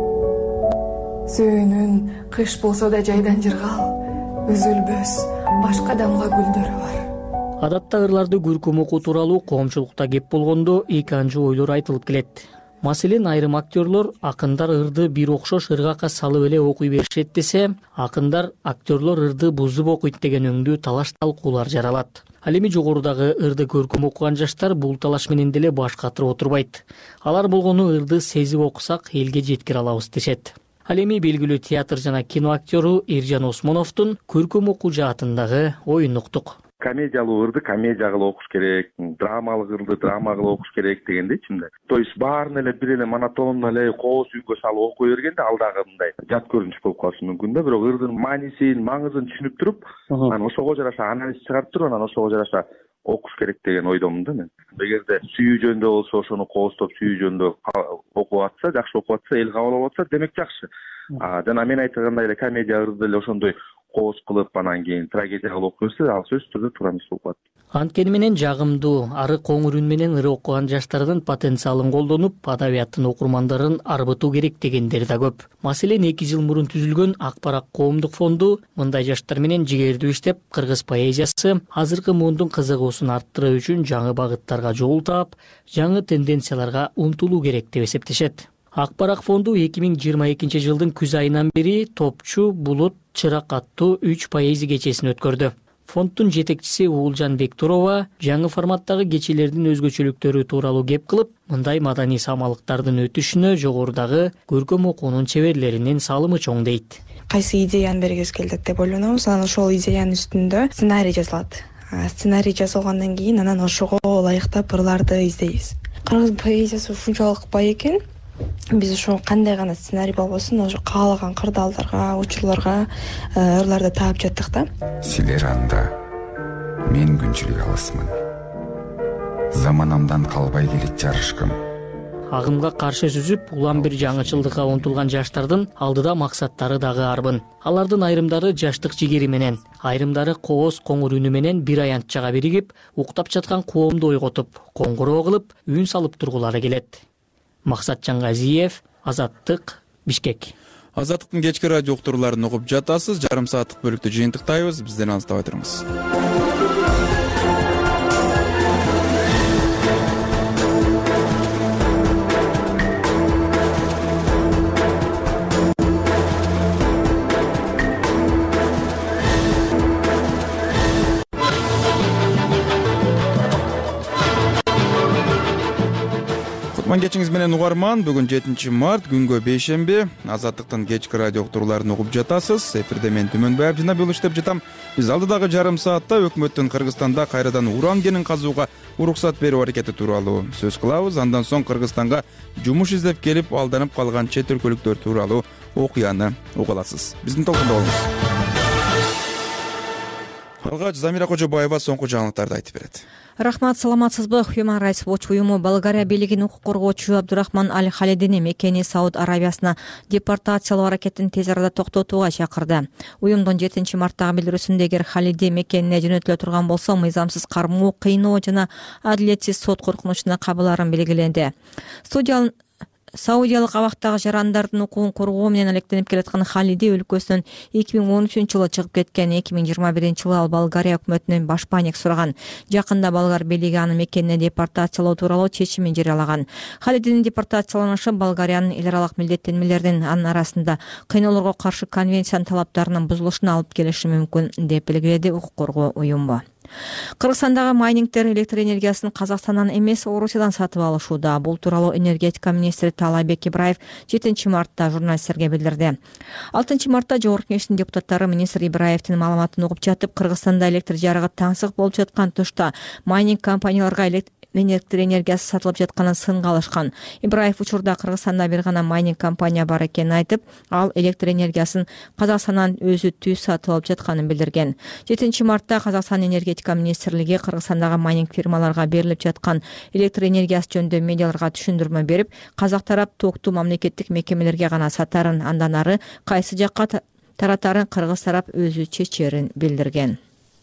Сүйүүнүн кыш болсо да жайдан жыргал, үзүлбөс башка дамга гүлдөрү бар. Адатта ырларды көркөм окуу тууралуу коомчулукта кеп болгондо эки анча ойлор айтылып келет. Маселен, айрым актерлор акындар ырды бир окшош ыргакка салып эле окуй беришет десе, акындар актерлор ырды бузуп окуйт деген өңдүү талаш талкуулар жаралат. Ал эми жогорудагы ырды көркөм окуган жаштар бул талаш менен деле баш катырып отурбайт. Алар болгону ырды сезип окусак элге жеткире алабыз дешет. Ал эми белгилүү театр жана кино актеру Эржан Осмоновдун көркөм окуу жаатындагы оюн уктук. Комедиялуу ырды комедия кылып окуш керек, драмалык ырды драма кылып окуш керек дегенде ичимде. То есть баарын эле бир эле монотонно эле кооз үйгө салып окуй бергенде ал дагы мындай жат көрүнүш болуп калышы мүмкүн да. Бирок ырдын маанисин, маңызын түшүнүп туруп, анан ошого жараша анализ чыгарып туруп, анан ошого жараша окуш керек деген ойдомун да мен. Эгерде сүйүү жөнүндө болсо, ошону кооздоп сүйүү жөнүндө окуп атса, жакшы окуп атса, эл кабыл алып атса, демек жакшы. Жана мен айткандай эле комедия ырды эле ошондой кооз кылып анан кийин трагедия кылып окуп берсе, ал сөзсүз түрдө туура эмес болуп калат. Анткени менен жагымдуу, ары коңур үн менен ыры окуган жаштардын потенциалын колдонуп, адабияттын окурмандарын арбытуу керек дегендер да көп. Маселен, 2 жыл мурун түзүлгөн Акбарак коомдук фонду мындай жаштар менен жигердүү иштеп, кыргыз поэзиясы азыркы мундун кызыгуусун арттыруу үчүн жаңы багыттарга жол таап, жаңы тенденцияларга умтулуу керек деп эсептешет. Акбарак фонду 2022 жылдын күз айынан бери Топчу, Булут, Чырак аттуу 3 поэзия кечесин өткөрдү. фонддун жетекчиси Уулжан Бектурова жаңы форматтагы кечелердин өзгөчөлүктөрү тууралуу кеп кылып, мындай маданий самалыктардын өтүшүнө жогорудагы көркөм окуунун чеберлеринин салымы чоң дейт. Кайсы идеяны бергибиз келдик деп ойлонобуз, анан ошол идеянын үстүндө сценарий жазылат. Сценарий жазылгандан кийин анан ошого ылайыктап ырларды издейбиз. Кыргыз поэзиясы ушунчалык бай экен. Биз ошо кандай гана сценарий болбосун, ошо каалаган кырдаалдарга, учурларга ырларды таап жаттык да. Силер анда, мен күнчүлүк алысмын. Заманамдан калбай келет жарышкым. Агымга каршы сүзүп, улам бир жаңычылдыкка умтулган жаштардын алдыда максаттары дагы арбын. Алардын айрымдары жаштык жигери менен, айрымдары кооз коңур үнү менен бир аянтчага биригип, уктап жаткан коомду ойготуп, коңгуроо кылып, үн салып тургулары келет. Максатжан Газиев, Азаттык, Бишкек. Азаттыктын кечки радио уктурууларын угуп жатасыз. Жарым сааттык бөлүктү жыйынтыктайбыз. Бизден алыстабай туруңуз. Кутман кечиңиз менен угарман. Бүгүн 7 март, күнгө бейшемби. Азаттыктын кечки радио уктурууларын угуп жатасыз. Эфирде мен Түмөнбай Абдинабил иштеп жатам. Биз алдыдагы жарым саатта өкмөттүн Кыргызстанда кайрадан уран кенин казууга уруксат берүү аракети тууралуу сөз кылабыз. Андан соң Кыргызстанга жумуш издеп келип алданып калган чет өлкөлүктөр тууралуу окуяны уга аласыз. Биздин толкунда болуңуз. Алгач Замира Кожобаева соңку жаңылыктарды айтып берет. Рахмат, саламатсызбы? Human Rights Watch уюму Болгария бийлигинин укук коргоочу Абдурахман Али Халидини мекени Сауд Арабиясына депортациялоо аракетин тез арада токтотууга чакырды. Уюмдун 7 марттагы билдирүүсүндө эгер Халиди мекенине жөнөтүлө турган болсо, мыйзамсыз кармоо, кыйноо жана адилетсиз сот коркунучуна кабыларын белгиленди. Саудиялык абактагы жарандардын укугун коргоо менен алектенип келаткан Халиди өлкөсүнөн 2013-жылы чыгып кеткен. 2021-жылы ал Болгария өкмөтүнөн башпаанек сураган. Жакында болгар бийлиги аны мекенине депортациялоо тууралуу чечимин жарыялаган. Халидинин депортацияланышы Болгариянын эл аралык милдеттенмелеринин анын арасында кыйноолорго каршы конвенциянын талаптарынын бузулушуна алып келиши мүмкүн деп белгиледи укук коргоо уюму. Кыргызстандагы майнингтер электр энергиясын Казакстандан эмес, Орусиядан сатып алышууда. Бул тууралуу энергетика министри Таалайбек Ибраев 7 мартта журналисттерге билдирди. 6 мартта Жогорку Кеңештин депутаттары министр Ибраевдин маалыматын угуп жатып, Кыргызстанда электр жарыгы таңсык болуп жаткан тушта майнинг компанияларга электр энергиясы сатылып жатканын сынга алышкан. Ибраев учурда Кыргызстанда бир гана майнинг компания бар экенин айтып, ал электр энергиясын Казакстандан өзү түз сатып алып жатканын билдирген. 7 мартта Казакстан энергетика министрлиги Кыргызстандагы майнинг фирмаларга берилип жаткан электр энергиясы жөнүндө медиаларга түшүндүрмө берип, казак тарап токту мамлекеттик мекемелерге гана сатарын, андан ары кайсы жакка таратарын кыргыз тарап өзү чечерин билдирген.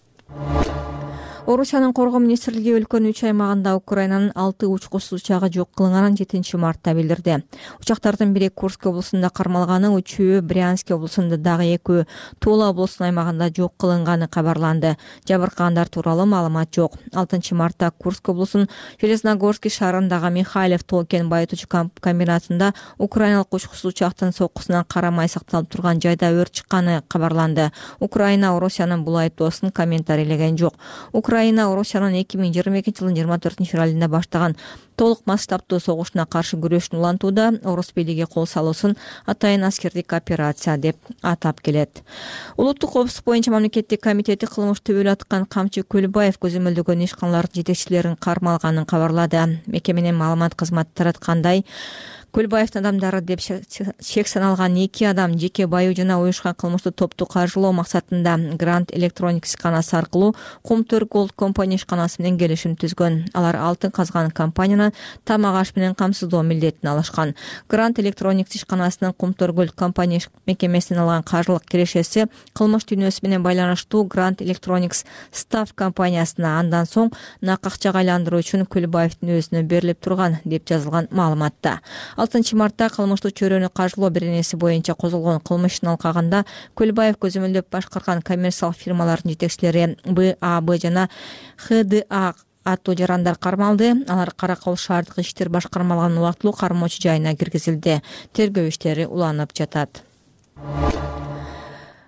Орусиянын коргоо министрлиги өлкөнүн 3 аймагында Украинанын 6 учкучсуз учагы жок кылынганын 7 мартта билдирди. Учактардын бири Курск облусунда кармалганы, 3-өө Брянск облусунда, дагы 2-өө Тула облусунун аймагында жок кылынганы кабарланды. Жабыркагандар тууралуу маалымат жок. 6 мартта Курск облусунун Железногорский шаарындагы Михайлов тоо-кен байытуучу комбинатында украиналык учкучсуз учактын соккусунан карамай сакталып турган жайда өрт чыкканы кабарланды. Украина Орусиянын бул айыптоосун комментарийлеген жок. Украина Орусиянын 2022-жылдын 24-февралында баштаган толук масштабтуу согушуна каршы күрөшүн улантууда орус бийлиги кол салуусун атайын аскердик операция деп атап келет. Улуттук коопсуздук боюнча мамлекеттик комитети кылмыш төбөлүп аткан Камчы Көлбаев көзөмөлдөгөн ишканалардын жетекчилерин кармалганын кабарлады. Мекеменин маалымат кызматы тараткандай, Көлбаевдин адамдары деп чек саналган 2 адам жеке баю жана уюшкан кылмыштуу топту каржылоо максатында Grand Electronics ишканасы аркылуу Кумтөр Gold Company ишканасы менен келишим түзгөн. Алар алтын казган компаниянын тамак аш менен камсыздоо милдетин алышкан. Grand Electronics ишканасынын Кумтөр Gold Company мекемесинен алган каржылык кирешеси кылмыш дүйнөсү менен байланыштуу Grand Electronics Staff компаниясына, андан соң нак акчага айландыруу үчүн Көлбаевдин өзүнө берилип турган деп жазылган маалыматта. 6 мартта кылмыштуу чөйрөнү каржылоо беренеси боюнча козголгон кылмыштын алкагында Көлбаев көзөмөлдөп башкарган коммерциялык фирмалардын жетекчилери БАБ жана ХДА аттуу жарандар кармалды. Алар Каракол шаардык иштер башкармалыгынын убактылуу кармоочу жайына киргизилди. Тергөө иштери уланып жатат.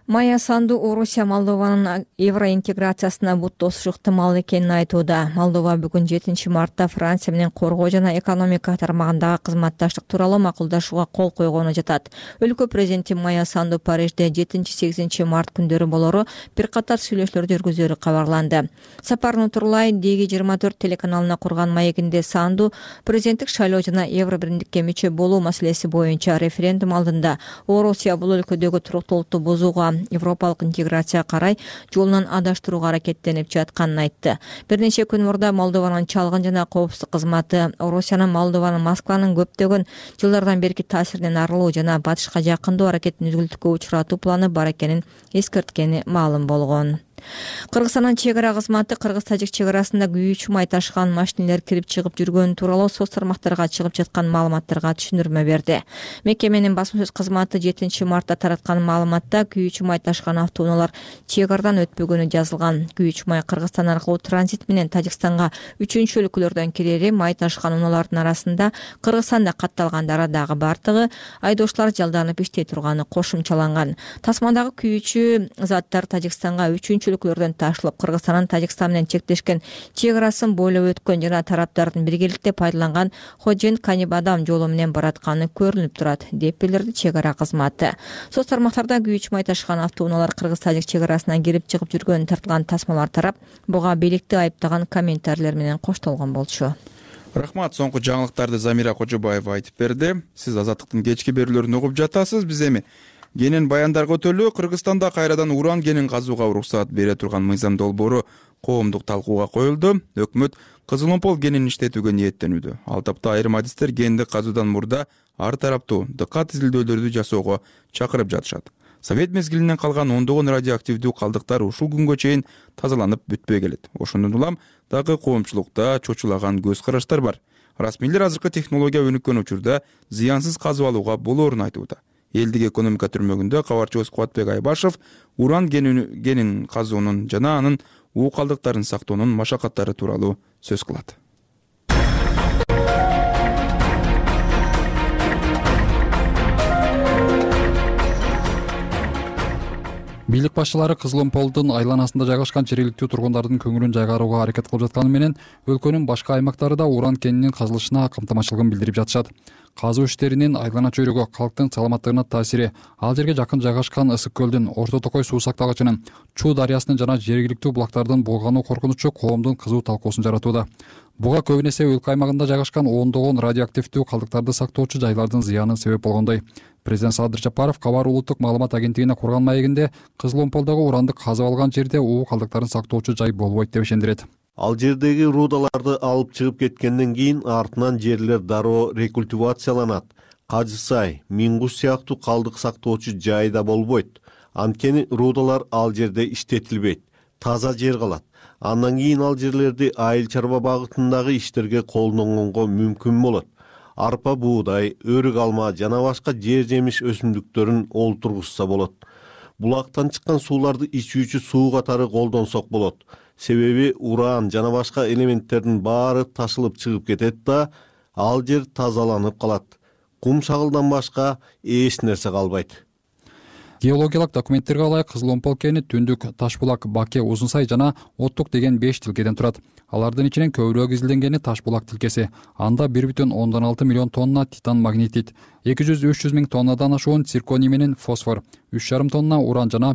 Майя Санду Орусия Молдованын евроинтеграциясына бут тосуш ыктымал экенин айтууда. Молдова бүгүн 7 мартта Франция менен коргоо жана экономика тармагындагы кызматташтык тууралуу макулдашууга кол койгону жатат. Өлкө президенти Майя Санду Парижде 7-8 март күндөрү болору бир катар сүйлөшүүлөр жүргүзөрү кабарланды. Сапарын утурлай Деги 24 телеканалына курган маегинде Санду президенттик шайлоо жана евро биримдикке мүчө болуу маселеси боюнча референдум алдында Орусия бул өлкөдөгү туруктуулукту бузууга, европалык интеграция карай жолунан адаштырууга аракеттенип жатканын айтты. Бир нече күн мурда Молдованын чалгын жана коопсуздук кызматы Орусиянын Молдованын Москванын көптөгөн жылдардан берки таасиринен арылуу жана батышка жакындоо аракетин үзгүлтүккө учуратуу планы бар экенин эскерткени маалым болгон. Кыргызстандын чек ара кызматы кыргыз-тажик чек арасында күйүүчү май ташыган машинелер кирип чыгып жүргөнү тууралуу соц тармактарга чыгып жаткан маалыматтарга түшүндүрмө берди. Мекеменин басма сөз кызматы 7 мартта тараткан маалыматта күйүүчү май ташыган автоунаалар чек арадан өтпөгөнү жазылган. Күйүүчү май Кыргызстан аркылуу транзит менен Тажикстанга 3 өлкөлөрдөн кирери май ташыган унаалардын арасында Кыргызстанда катталгандар дагы бардыгы айдоочулар жалданып иштей турганы кошумчаланган. Тасмадагы күйүүчү заттар Тажикстанга 3 өлкөлөрдөн ташылып, Кыргызстандын Тажикстан менен чектешкен чек арасын бойлоп өткөн жана тараптардын биргеликте пайдаланган Ходжен-Канибадам жолу менен баратканы көрүнүп турат, деп билдирди чек ара кызматы. Соц тармактарда күйүүчү май ташыган автоунаалар кыргыз-тажик чек арасынан кирип чыгып жүргөнү тартылган тасмалар тарап, буга бийликти айыптаган комментарийлер менен коштолгон болчу. Рахмат, соңку жаңылыктарды Замира Кожобаева айтып берди. Сиз Азаттыктын кечки берүүлөрүн угуп жатасыз. Биз эми кенен баяндарга өтөлү. Кыргызстанда кайрадан уран кенин казууга уруксаат бере турган мыйзам долбоору коомдук талкууга коюлду. Өкмөт Кызыломпол кенин иштетүүгө ниеттенүүдө. Ал тапта айрым адистер кендик казуудан мурда ар тараптуу дыкат изилдөөлөрдү жасоого чакырып жатышат. Совет мезгилинен калган ондогон радиоактивдүү калдыктар ушул күнгө чейин тазаланып бүтпөй келет. Ошондон улам дагы коомчулукта чочулаган көз караштар бар. Расмийлер азыркы технология өнүккөн учурда зыянсыз казып алууга болоорун айтууда. Элдик экономика түрмөгүндө кабарчыбыз Кубатбек Айбашев уран кенин казуунун жана анын уу калдыктарын сактоонун машакаттары тууралуу сөз кылат. Бийлик башчылары Кызыломполдун айланасында жайгашкан жергиликтүү тургундардын көңүлүн жайгарууга аракет кылып жатканы менен өлкөнүн башка аймактарында уран кенинин казылышына камтамашчылыгын билдирип жатышат. Казуу иштеринин айлана чөйрөгө калктын саламаттыгына таасири, ал жерге жакын жайгашкан Ысык көлдүн, Орто Токой суу сактагычынын, Чуу дарыясынын жана жергиликтүү булактардын булгануу коркунучу коомдун кызуу талкуусун жаратууда. Буга көбүн эсе өлкө аймагында жайгашкан ондогон радиоактивдүү калдыктарды сактоочу жайлардын зыяны себеп болгондой. Президент Садыр Жапаров Кабар улуттук маалымат агенттигине курган маегинде Кызыломполдогу уранды казып алган жерде уу калдыктарын сактоочу жай болбойт деп ишендирет. Ал жердеги рудаларды алып чыгып кеткенден кийин артынан жерлер дароо рекультивацияланат. Кажысай, Мингуш сыяктуу калдык сактоочу жай да болбойт. Анткени рудалар ал жерде иштетилбейт. Таза жер калат. Андан кийин ал жерлерди айыл чарба багытындагы иштерге колдонгонго мүмкүн болот. Арпа, буудай, өрүк алма жана башка жер жемиш өсүмдүктөрүн олтургузса болот. Булактан чыккан сууларды ичүүчү суу катары колдонсок болот. Себеби уран жана башка элементтердин баары ташылып чыгып кетет да, ал жер тазаланып калат. Кум шагылдан башка эч нерсе калбайт. Геологиялык документтерге ылайык Кызыломпол кени Түндүк, Ташбулак, Баке, Узунсай жана Оттук деген 5 тилкеден турат. Алардын ичинен көбүрөөк изилденгени Ташбулак тилкеси. Анда 1,6 миллион тонна титан магнетит, 200-300 миң тоннадан ашуун цирконий менен фосфор, 3,5 тонна уран жана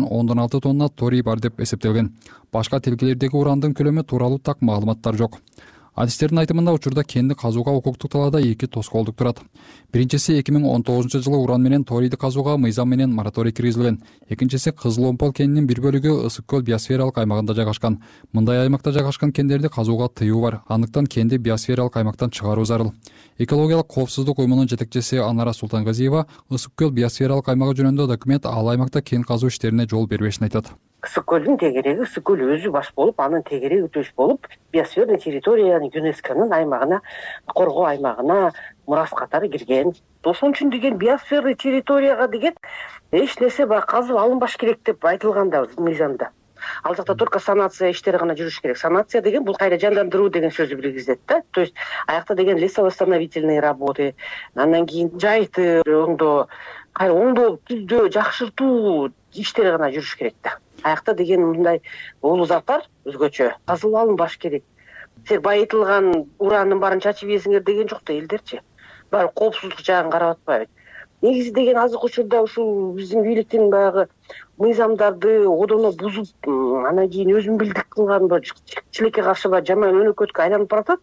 1,6 тонна торий бар деп эсептелген. Башка тилкелердеги урандын көлөмү тууралуу так маалыматтар жок. Адистердин айтымында учурда кенди казууга укуктук талаада 2 тоскоолдук турат. Биринчиси 2019 жылы уран менен торийди казууга мыйзам менен мораторий киргизилген. Экинчиси Кызыломпол кенинин бир бөлүгү Ысык көл биосфералык аймагында жайгашкан. Мындай аймакта жайгашкан кендерди казууга тыюу бар. Андыктан кенди биосфералык аймактан чыгаруу зарыл. Экологиялык коопсуздук уюмунун жетекчиси Анара Султангазиева Ысык көл биосфералык аймагы жөнүндө документ ал аймакта кен казуу иштерине жол бербешин айтат. Ысык көлдүн тегереги Ысык көл өзү баш болуп, анын тегереги төш болуп, биосферный территорияны ЮНЕСКОнун аймагына, коргоо аймагына мурас катары кирген. Ошон үчүн деген биосферный территорияга деген эч нерсе казып алынбаш керек деп айтылган да мыйзамда. Ал жакта только санация иштери гана жүрүш керек. Санация деген бул кайра жандандыруу деген сөздү билгизет да. То есть аякта деген лесовосстановительные работы, андан кийин жайыты оңдоо, кайра оңдоо, түздөө, жакшыртуу иштери гана жүрүш керек да. Аякта деген мындай улуу зат бар, өзгөчө казылып алынбаш керек. Силер байытылган уранын баарын чачып ийесиңер деген жок да элдерчи. Баары коопсуздук жагын карап атпайбы? Негизи деген азыркы учурда ушул биздин бийликтин баягы мыйзамдарды одоно бузуп, анан кийин өзүн билдик кылган чилекке каршы жаман өнөкөткө айланып баратат.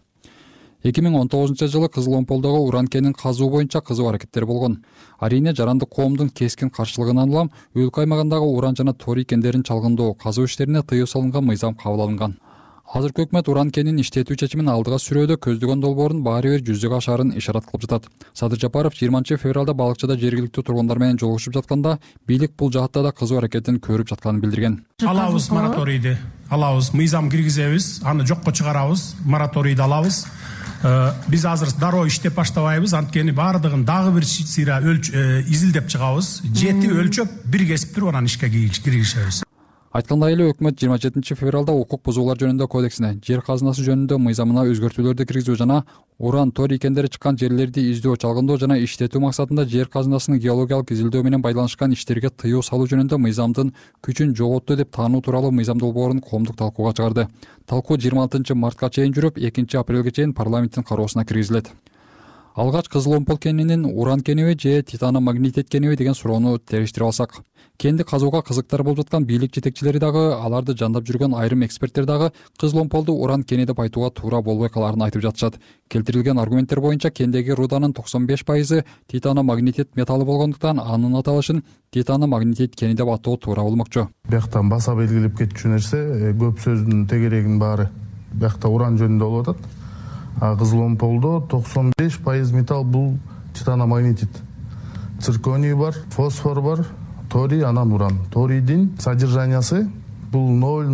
2019 Кызыл Омполдогу уран кенин казуу боюнча кызуу аракеттер болгон. Арине жарандык коомдун кескин каршылыгынан улам өлкө аймагындагы уран жана торий кендерин чалгындоо, казуу иштерине тыюу салынган мыйзам кабыл алынган. Азыркы өкмөт уран кенин иштетүү чечимин алдыга сүрөөдө көздөгөн долбоорун баары бир жүзөгө ашаарын ишарат кылып жатат. Садыр Жапаров 20-февралда Балыкчыда жергиликтүү тургундар менен жолугушуп жатканда бийлик бул жаатта да кызуу аракетин көрүп жатканын билдирген. Алабыз мораторийди, алабыз, мыйзам киргизебиз, аны жокко чыгарабыз, мораторийди алабыз. Биз азыр дароо иштеп баштабайбыз, анткени баардыгын дагы бир сыйра изилдеп чыгабыз. 7 өлчөп бир кесип туруп анан ишке киргизебиз. Айткандай эле өкмөт 27-февралда укук бузуулар жөнүндө кодексине, жер казынасы жөнүндө мыйзамына өзгөртүүлөрдү киргизүү жана уран, торий кендери чыккан жерлерди издөө, чалгындоо жана иштетүү максатында жер казынасынын геологиялык изилдөө менен байланышкан иштерге тыюу салуу жөнүндө мыйзамдын күчүн жоготту деп таануу тууралуу мыйзам долбоорун коомдук талкууга чыгарды. Талкуу 26-мартка чейин жүрүп, 2-апрелге чейин парламенттин кароосуна киргизилет. Алгач Кызыл Омпол кенинин уран кениби же титаномагнетит кениби деген суроону териштирип алсак, кенди казууга кызыктар болуп жаткан бийлик жетекчилери дагы, аларды жандап жүргөн айрым эксперттер дагы Кызыл Омполду уран кени деп айтууга туура болбой калаарын айтып жатышат. Келтирилген аргументтер боюнча кендеги руданын 95% титаномагнетит металлы болгондуктан анын аталышын титаномагнетит кени деп атоо туура болмокчу. Бияктан баса белгилеп кетчү нерсе, көп сөздүн тегерегинин баары биякта уран жөнүндө болуп атат. Кызыл Омполдо 95% металл бул титаномагнетит. Цирконий бар, фосфор бар, торий, анан уран. Торийдин содержаниясы бул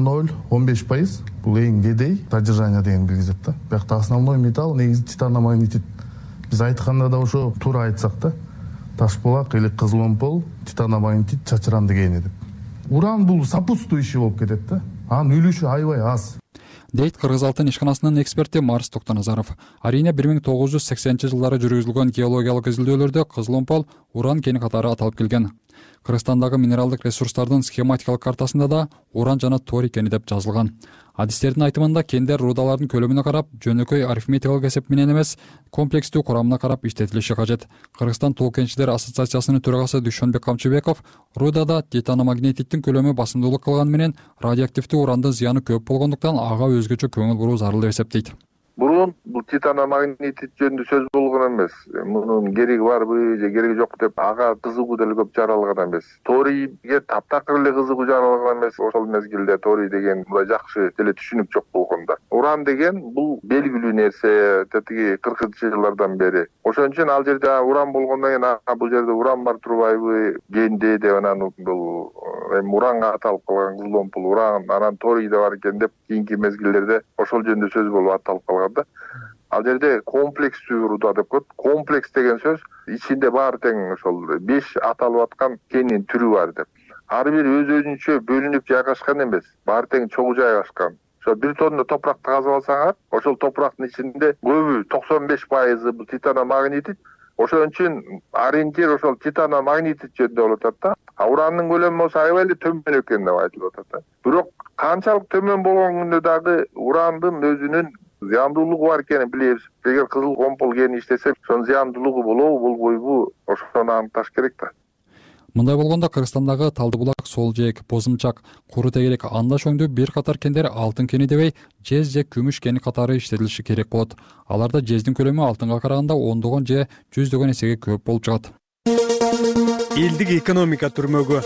0,015%. Бул эң кедей содержание деген билгизет да. Биякта основной металл негизи титаномагнетит. Биз айтканда да ошо туура айтсак да, Ташбулак или Кызыл Омпол титаномагнетит чачыранды кени деп. Уран бул сопутствующий болуп кетет да. Анын үлүшү аябай аз. Дейт Кыргыз алтын ишканасынын эксперти Марс Токтоназаров. Арине 1980-жылдары жүргүзүлгөн геологиялык изилдөөлөрдө Кызыл Омпол уран кени катары аталып келген. Кыргызстандагы минералдык ресурстардын схематикалык картасында да уран жана торий кени деп жазылган. Адистердин айтымында кендер рудалардын көлөмүнө карап, жөнөкөй арифметикалык эсеп менен эмес, комплекстүү курамына карап иштетилиши кажет. Кыргызстан тоо кенчилер ассоциациясынын төрагасы Дүйшөнбек Камчыбеков рудада титаномагнетиттин көлөмү басымдуулук кылган менен радиоактивдүү урандын зыяны көп болгондуктан ага өзгөчө көңүл буруу зарыл деп эсептейт. Бурун бул титаномагнетит жөнүндө сөз болгон эмес. Мунун кереги барбы же кереги жок деп ага кызыгуу деле көп жаралган эмес. Торийге таптакыр эле кызыгуу жаралган эмес. Ошол мезгилде торий деген мындай жакшы деле түшүнүк жок болгондо. Уран деген бул белгилүү нерсе, тетиги 40-жылдардан бери. Ошон үчүн ал жерде уран болгондон кийин бул жерде уран бар турбайбы, кенде деп анан бул уранга аталып калган Кызыл Омпол уран, анан торий да бар экен деп кийинки мезгилдерде ошол жөнүндө сөз болуп аталып калган. Ал жерде комплекстүү руда деп коет. Комплекс деген сөз ичинде баары тең ошол 5 аталып аткан кенин түрү бар деп. Ар бири өз-өзүнчө бөлүнүп жайгашкан эмес. Баары тең чогуу жайгашкан. Ошо бир тонна топуракты казып алсаңар, ошол топурактын ичинде көбү 95% бул титаномагнетит. Ошон үчүн ориентир ошол титаномагнетит жөнүндө болуп атат да. Уранын көлөмү болсо аябай эле төмөн экен деп айтылып атат да. Бирок канчалык төмөн болгон күндө дагы урандын өзүнүн зыяндуулугу бар экенин билебиз. Эгер Кызыл Омпол кени иштесек, ошонун зыяндуулугу болобу, болбойбу, ошону аныкташ керек да. Мындай болгондо Кыргызстандагы Талдыбулак, Сол жээк, Бозумчак, Куру тегерек, Андаш өңдүү бир катар кендер алтын кени дебей, жез же күмүш кени катары иштетилиши керек болот. Аларда жездин көлөмү алтынга караганда 10 же 100 эсеге көп болуп чыгат. Элдик экономика түрмөгү.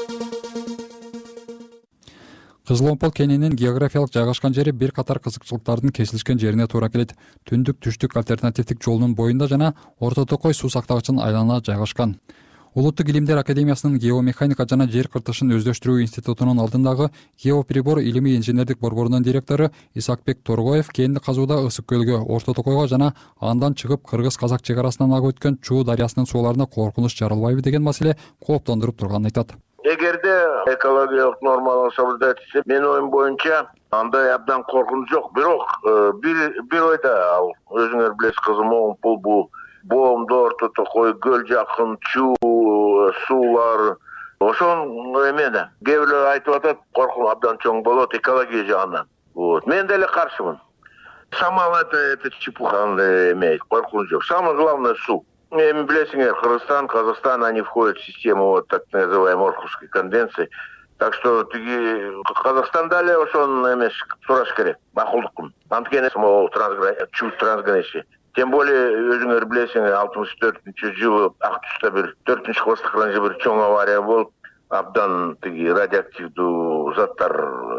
Кызыл Омпол кенинин географиялык жайгашкан жери бир катар кызыкчылыктардын кесилишкен жерине туура келет. Түндүк-түштүк альтернативдик жолунун боюнда жана Орто Токой суу сактагычынын айлана жайгашкан. Улуттук илимдер академиясынын геомеханика жана жер кыртышын өздөштүрүү институтунун алдындагы геоприбор илимий инженердик борборунун директору Исакбек Торгоев кенди казууда Ысык көлгө, Орто Токойго жана андан чыгып кыргыз-казак чек арасынан агып өткөн Чуу дарыясынын сууларына коркунуч жаралбайбы деген маселе кооптондуруп турганын айтат. Эгерде экологиялык нормалар соблюдать менин оюм боюнча андай абдан коркунуч жок. Бирок бир ойда ал өзүңөр билесиз, Кызыл Омпол бул боомдо Орто Токой, көл жакын, Чуу суулар, ошол эме да кээ бирлер айтып атат, коркуу абдан чоң болот экология жагынан. Вот. Мен деле каршымын. Шамал это чепуха, эме, коркунуч жок. Самое главное су. Эми билесиңер, Кыргызстан, Казакстан, они входят в систему вот так называемой Орхусской конвенции. Так что тиги Казакстанда эле ошонун эмес сураш керек, макулдукун. Анткени могу чуть трансграничный. Тем более өзүңөр билесиңер, 64-жылы Ак Түстө бир 4-класс кыргызча бир чоң авария болуп, абдан тиги радиоактивдүү заттар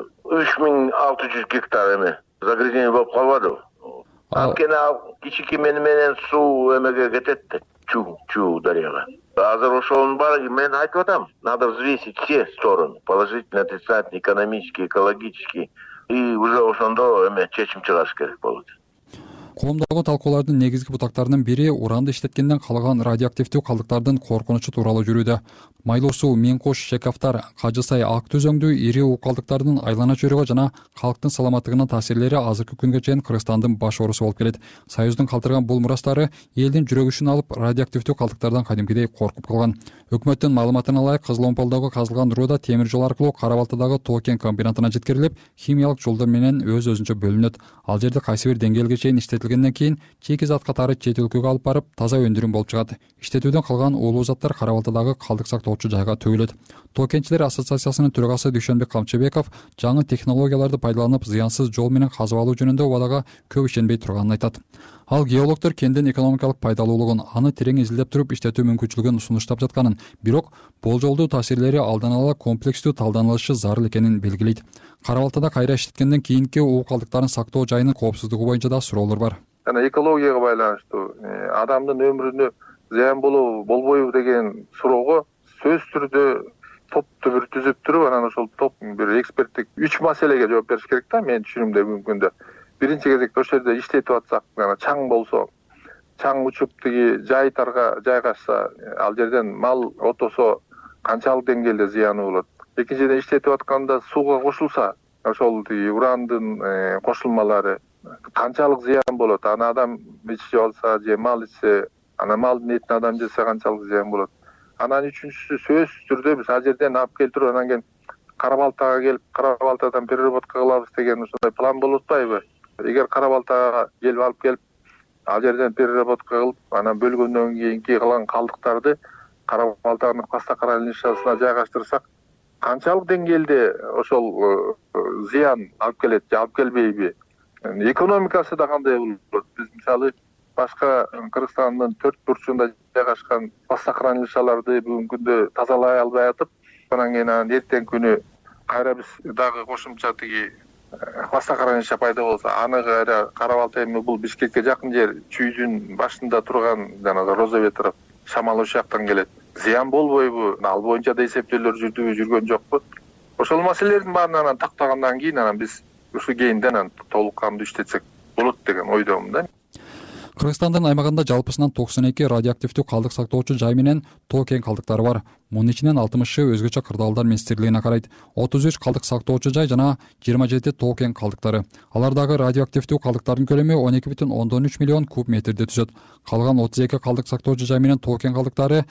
3600 гектар эме загрязнение болуп калбады. Анткени ал кичике менен суу эмеге кетет да, Чу дарыяга. Азыр ошонун баары мен айтып атам, надо взвесить все стороны, положительный, отрицательный, экономический, экологический, и уже ошондо эме чечим чыгарыш керек болот. Коомдогу талкуулардын негизги бутактарынын бири уранды иштеткенден калган радиоактивдүү калдыктардын коркунучу тууралуу жүрүүдө. Майлуу суу, Миң-Куш, Шекафтар, Кажысай, Ак Түзөңдүү ири уу калдыктардын айлана чөйрөгө жана калктын саламаттыгына таасирлери азыркы күнгө чейин Кыргызстандын баш оорусу болуп келет. Союздун калтырган бул мурастары элдин жүрөгүшүн алып, радиоактивдүү калдыктардан кадимкидей коркуп калган. Өкмөттүн маалыматына ылайык, Кызыл-Омполдогу казылган руда темир жол аркылуу Кара-Балтадагы Тоо-кен комбинатына жеткирилип, химиялык жолдор менен өз-өзүнчө бөлүнөт. Ал жерде кайсы бир деңгээлге чейин иштетилгенден кийин чекизат катары чет өлкөгө алып барып, таза өндүрүм болуп чыгат. Иштетүүдөн калган уулуу заттар Кара-Балтадагы калдык сактоочу жайга төгүлөт. Тоо-кенчилер ассоциациясынын төрагасы Дүйшөнбек Камчыбеков жаңы технологияларды пайдаланып, зыянсыз жол менен казып алуу жөнүндө убадага көп ишенбей турганын айтат. Ал геологдор кендин экономикалык пайдалуулугун, аны терең изилдеп туруп иштетүү мүмкүнчүлүгүн сунуштап жатканын, бирок болжолдуу таасирлери алдан ала комплекстүү талданылышы зарыл экенин белгилейт. Кара-Балтада кайра иштеткенден кийинки уу калдыктарын сактоо жайынын коопсуздугу боюнча да суроолор бар. Жана экологияга байланыштуу адамдын өмүрүнө зыян болбойбу деген суроого сөзсүз түрдө топту бир түзүп туруп, анан ошол топ бир эксперттик 3 маселеге жооп бериш керек да, менин түшүнүмдө мүмкүндө. Биринчи кезекте ошол жерде иштетип атсак, чаң болсо, чаң учуп тиги жайыттарга жайгашса, ал жерден мал отосо канчалык деңгээлде зыяны болот. Экинчиден иштетип атканда сууга кошулса, ошол тиги урандын кошулмалары канчалык зыян болот. Аны адам ичип алса же мал ичсе, ана малдын этин адам жесе канчалык зыян болот. Анан үчүнчүсү сөзсүз түрдө биз ал жерден алып келтирип, анан кийин Кара-Балтага келип, Кара-Балтадан переработка кылабыз деген ушундай план болуп атпайбы? Эгер Кара-Балтага алып келип, ал жерден переработка кылып, анан бөлгөндөн кийинки калган калдыктарды Кара-Балтанын хвостохранилищесине жайгаштырсак, канчалык деңгээлде ошол зыян алып келет же алып келбейби? Экономикасы да кандай болот? Биз мисалы башка Кыргызстандын 4 бурчунда жайгашкан хвостохранилищаларды бүгүнкү күндө тазалай албай атып, анан кийин эртең күнү кайра биз дагы кошумча тиги хвостохранилище пайда болсо, аны кайра Кара-Балта эми бул Бишкекке жакын жер, Чүйдүн башында турган жанагы Розоветров, Шамал ошол жактан келет. Зыян болбойбу? Ал боюнча да эсептөөлөр жүрдүбү, жүргөн жокпу? Ошол маселелердин баарын анан тактагандан кийин анан биз ушу кийинден толук кандуу иштетсек болот деген ойдомун да. Кыргызстандын аймагында жалпысынан 92 радиоактивдүү калдык сактоочу жай менен Тоо-кен калдыктары бар. Мунун ичинен 60-ы өзгөчө кырдаалдар министрлигине карайт. 33 калдык сактоочу жай жана 27 Тоо-кен калдыктары. Алардагы радиоактивдүү калдыктардын көлөмү 12,3 миллион куб метрди түзөт. Калган 32 калдык сактоочу жай менен Тоо-кен калдыктары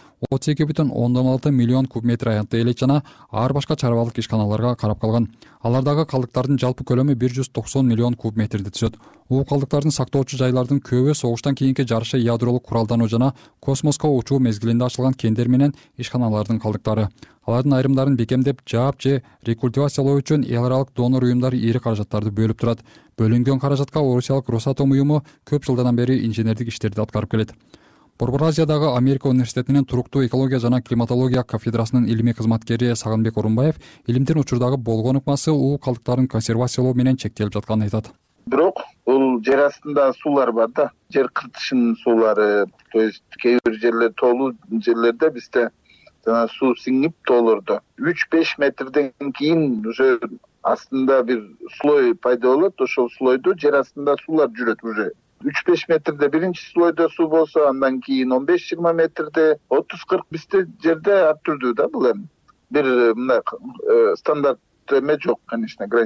32,6 миллион куб метр аянтты элек жана ар башка чарбалык ишканаларга карап калган. Алардагы калдыктардын жалпы көлөмү 190 миллион куб метрди түзөт. Уу калдыктардын сактоочу жайлардын көбү согуштан кийинки жарыша ядролук куралдануу жана космоско учуу мезгилинде ачылган кендер менен ишканалардын калдыктары. Алардын айрымдарын бекемдеп, жаап же рекультивациялоо үчүн эл аралык донор уюмдар ири каражаттарды бөлүп турат. Бөлүнгөн каражатка орусиялык Росатом уюму көп жылдан бери инженердик иштерди аткарып келет. Борбор Азиядагы Америка университетинин туруктуу экология жана климатология кафедрасынын илимий кызматкери Сагынбек Орунбаев илимдин учурдагы болгон ыкмасы уу калдыктарын консервациялоо менен чектелип жатканын айтат. Бирок бул жер астында суулар бар да, жер кыртышынын суулары, то есть кээ бир жерлер тоолуу жерлерде бизде жана суу сиңип тоолордо 3-5 метрден кийин уже астында бир слой пайда болот, ошол слойдо жер астында суулар жүрөт уже. 3-5 метрде биринчи слойдо суу болсо, андан кийин 15-20 метрде, 30-40 бизде жерде ар түрдүү да бул эми. Бир мындай стандарт эме жок, конечно, граница.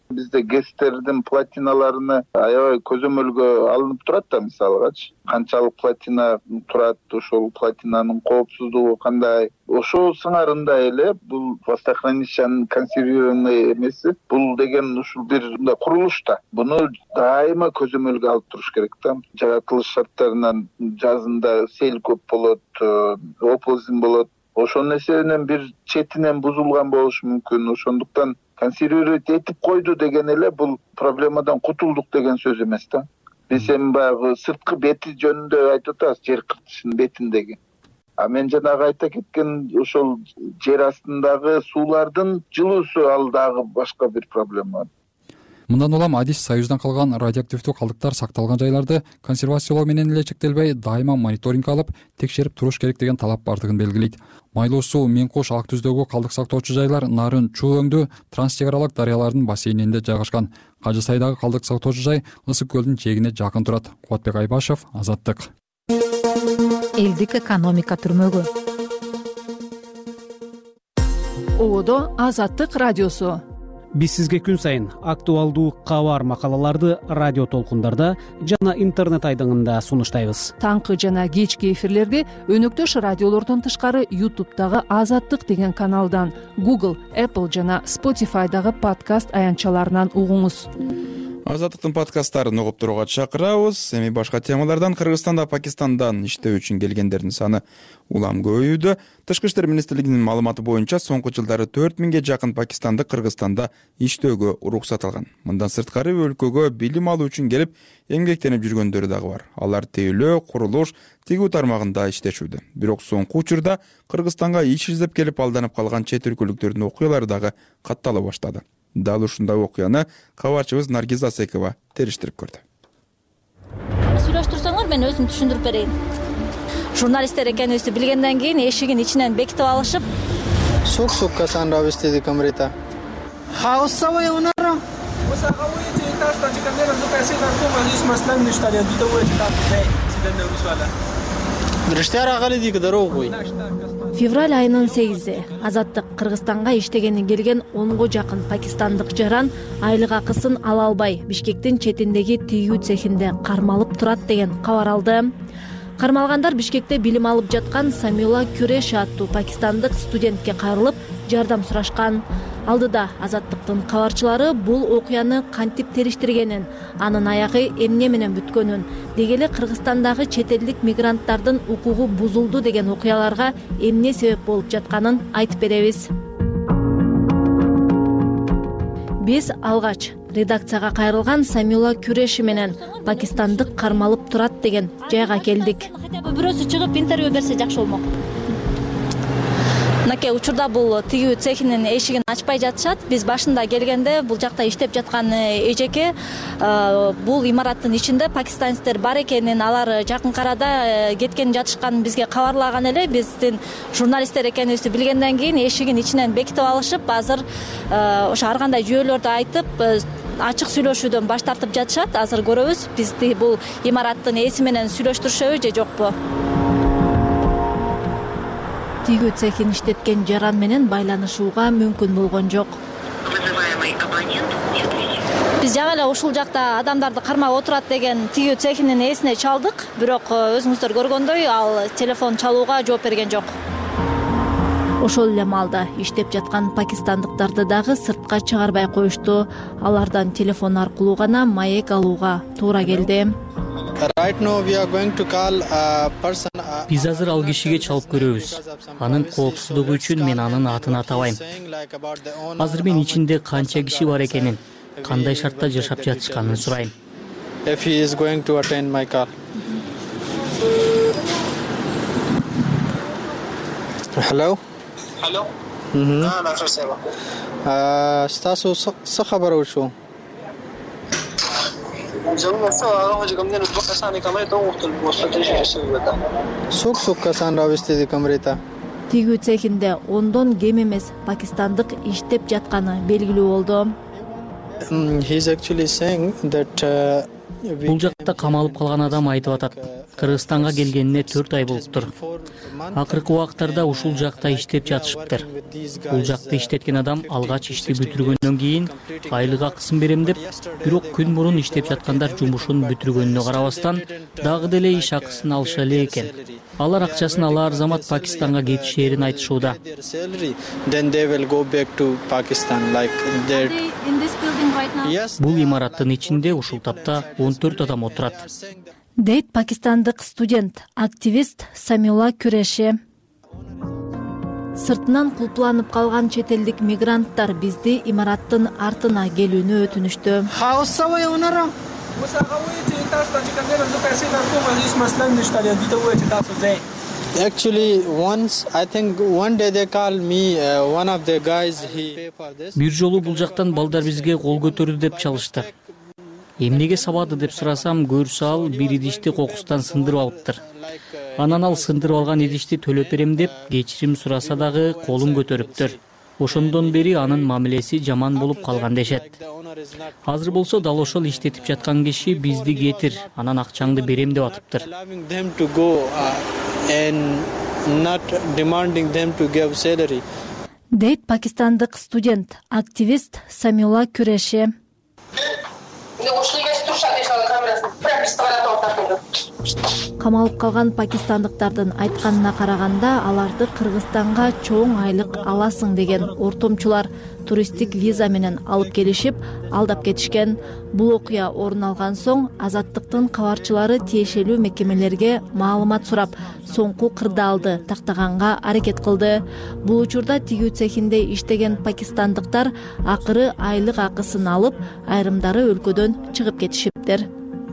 Бизде гэстердин платиналарыны аябай көзөмөлгө алынып турат да, мисалгачы канчалык платина турат, ошол платинанын коопсуздугу кандай. Ошол сыңарында эле бул хвостохранилищанын консервированный эмеси, бул деген ушул бир курулуш да. Буну дайыма көзөмөлгө алып туруш керек да. Жаратылыш шарттарынан жазында сел көп болот, оползин болот. Ошол нерсенин бир четинен бузулган болушу мүмкүн. Ошондуктан консервировать этип койду деген эле бул проблемадан кутулдук деген сөз эмес да. Биз эми баягы сырткы бети жөнүндө айтып атабыз, жер кыртышынын бетиндеги. А мен жанагы айта кеткен ошол жер астындагы суулардын жылуусу, ал дагы башка бир проблема. Мындан улам Адис Союздан калган радиоактивдүү калдыктар сакталган жайларды консервациялоо менен эле чектелбей, дайыма мониторинг алып, текшерип туруш керек деген талап бардыгын белгилейт. Майлуу суу, Мен Кош, Ак Түздөгү калдык сактоочу жайлар Нарын, Чуу өңдүү транс чек аралык дарыялардын бассейнинде жайгашкан. Кажы Сайдагы калдык сактоочу жай Ысык көлдүн чегине жакын турат. Кубатбек Айбашев, Азаттык. Элдик экономика түрмөгү. Одо Азаттык радиосу. Биз сизге күн сайын актуалдуу кабар макалаларды радио толкундарда жана интернет айдыңында сунуштайбыз. Таңкы жана кечки эфирлерди өнөктөш радиолордон тышкары YouTube'дагы Азаттык деген каналдан, Google, Apple жана Spotify'дагы подкаст аянтчаларынан угуңуз. Азаттыктын подкасттарын угуп турууга чакырабыз. Эми башка темалардан Кыргызстанда, Пакистандан иштөө үчүн келгендердин саны улам көбөйүүдө. Тышкы иштер министрлигинин маалыматы боюнча соңку жылдары 4000ге жакын пакистандык Кыргызстанда иштөөгө уруксат алган. Мындан сырткары өлкөгө билим алуу үчүн келип, эмгектенип жүргөндөрү дагы бар. Алар тейлөө, курулуш, тигүү тармагында иштешүүдө. Бирок соңку учурда Кыргызстанга иш издеп келип алданып калган чет өлкөлүктөрдүн окуялары дагы каттала баштады. Дал ушундай окуяны кабарчыбыз Наргиза Асекова териштирип көрдү. Сүйлөштүрсөңөр мен өзүм түшүндүрүп берейин. Журналисттер экенибизди билгенден кийин эшигин ичинен бекитип алышып, Сук-сукка санрависти ди камрита. Хаусавай унара. Февраль айынын 8-и Азаттык Кыргызстанга иштегени келген 10го жакын пакистандык жаран айлык акысын ала албай Бишкектин четиндеги тигүү цехинде кармалып турат деген кабар алды. Кармалгандар Бишкекте билим алып жаткан Самила Күреш аттуу пакистандык студентке кайрылып жардам сурашкан. Алдыда Азаттыктын кабарчылары бул окуяны кантип териштиргенин, анын аягы эмне менен бүткөнүн, деги эле Кыргызстандагы чет элдик мигранттардын укугу бузулду деген окуяларга эмне себеп болуп жатканын айтып беребиз. Биз алгач редакцияга кайрылган Самила Күреши менен пакистандык кармалып турат деген жайга келдик. Бирөөсү чыгып интервью берсе жакшы болмок. Мынакей учурда бул тигүү цехинин эшигин ачпай жатышат. Биз башында келгенде бул жакта иштеп жаткан эжеке бул имараттын ичинде пакистанецтер бар экенин, алар жакынкы арада кеткен жатышканын бизге кабарлаган эле. Биздин журналисттер экенибизди билгенден кийин эшигин ичинен бекитип алышып, азыр ошо ар кандай жүйөлөрдү айтып ачык сүйлөшүүдөн баш тартып жатышат. Азыр көрөбүз, бизди бул имараттын ээси менен сүйлөштүрүшөбү же жокпу. Тигүү цехин иштеткен жаран менен байланышууга мүмкүн болгон жок. Биз жаңы эле ушул жакта адамдарды кармап отурат деген тигүү цехинин ээсине чалдык, бирок өзүңүздөр көргөндөй ал телефон чалууга жооп берген жок. Ошол эле маалда иштеп жаткан пакистандыктарды дагы сыртка чыгарбай коюшту. Алардан телефон аркылуу гана маек алууга туура келди. Биз азыр ал кишиге чалып көрөбүз. Анын коопсуздугу үчүн мен анын атын атабайм. Азыр мен ичинде канча киши бар экенин, кандай шартта жашап жатышканын сурайм. Hello. Стасу са хабар учу? Сук-сукка санрависти ди камрита. Тигүү цехинде ондон кем эмес пакистандык иштеп жатканы белгилүү болду. He's actually saying that Бул жакта камалып калган адам айтып атат. Кыргызстанга келгенине 4 ай болуптур. Акыркы убактарда ушул жакта иштеп жатышыптыр. Бул жакта иштеткен адам алгач ишти бүтүргөндөн кийин айлык акысын берем деп, бирок күн мурун иштеп жаткандар жумушун бүтүргөнүнө карабастан дагы деле иш акысын алыша эле экен. Алар акчасын алар замат Пакистанга кетишээрин айтышууда. Бул имараттын ичинде ушул тапта 14 адам отурат, дейт пакистандык студент, активист Самила Күреши. Сыртынан кулпланып калган чет элдик мигранттар бизди имараттын артына келүүнү өтүнүштү. Actually, I think one day they called me, one of the guys, he... Бир жолу бул жактан балдар бизге кол көтөрдү деп чалышты. Эмнеге сабады деп сурасам, көрсө ал бир идишти кокустан сындырып алыптыр. Анан ал сындырып алган идишти төлөп берем деп кечирим сураса дагы колун көтөрүптүр. Ошондон бери анын мамилеси жаман болуп калган дешет. Азыр болсо дал ошол иштетип жаткан киши бизди кетир, анан акчаңды берем деп атыптыр. Дейт пакистандык студент, активист Самила Күреши. Камалып калган пакистандыктардын айтканына караганда, аларды Кыргызстанга чоң айлык аласың деген ортомчулар туристтик виза менен алып келишип, алдап кетишкен. Бул окуя орун алган соң Азаттыктын кабарчылары тиешелүү мекемелерге маалымат сурап, соңку кырдаалды тактаганга аракет кылды. Бул учурда тигүү цехинде иштеген пакистандыктар акыры айлык акысын алып, айрымдары өлкөдөн чыгып кетишиптир.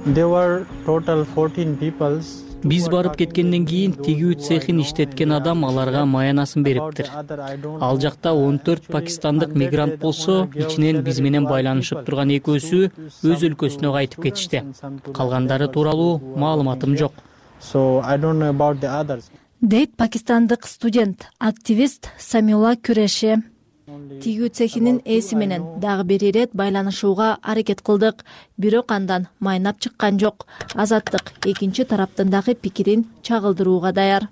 Биз барып кеткенден кийин тигүү цехин иштеткен адам аларга маянасын бериптир. Ал жакта 14 пакистандык мигрант болсо, ичинен биз менен байланышып турган экөөсү өз өлкөсүнө кайтып кетишти. Калгандары тууралуу маалыматым жок. Дейт пакистандык студент, активист Самила Күреши. Тигүү цехинин ээси менен дагы бир ирет байланышууга аракет кылдык, бирок андан майнап чыккан жок. Азаттык экинчи тараптын дагы пикирин чагылдырууга даяр.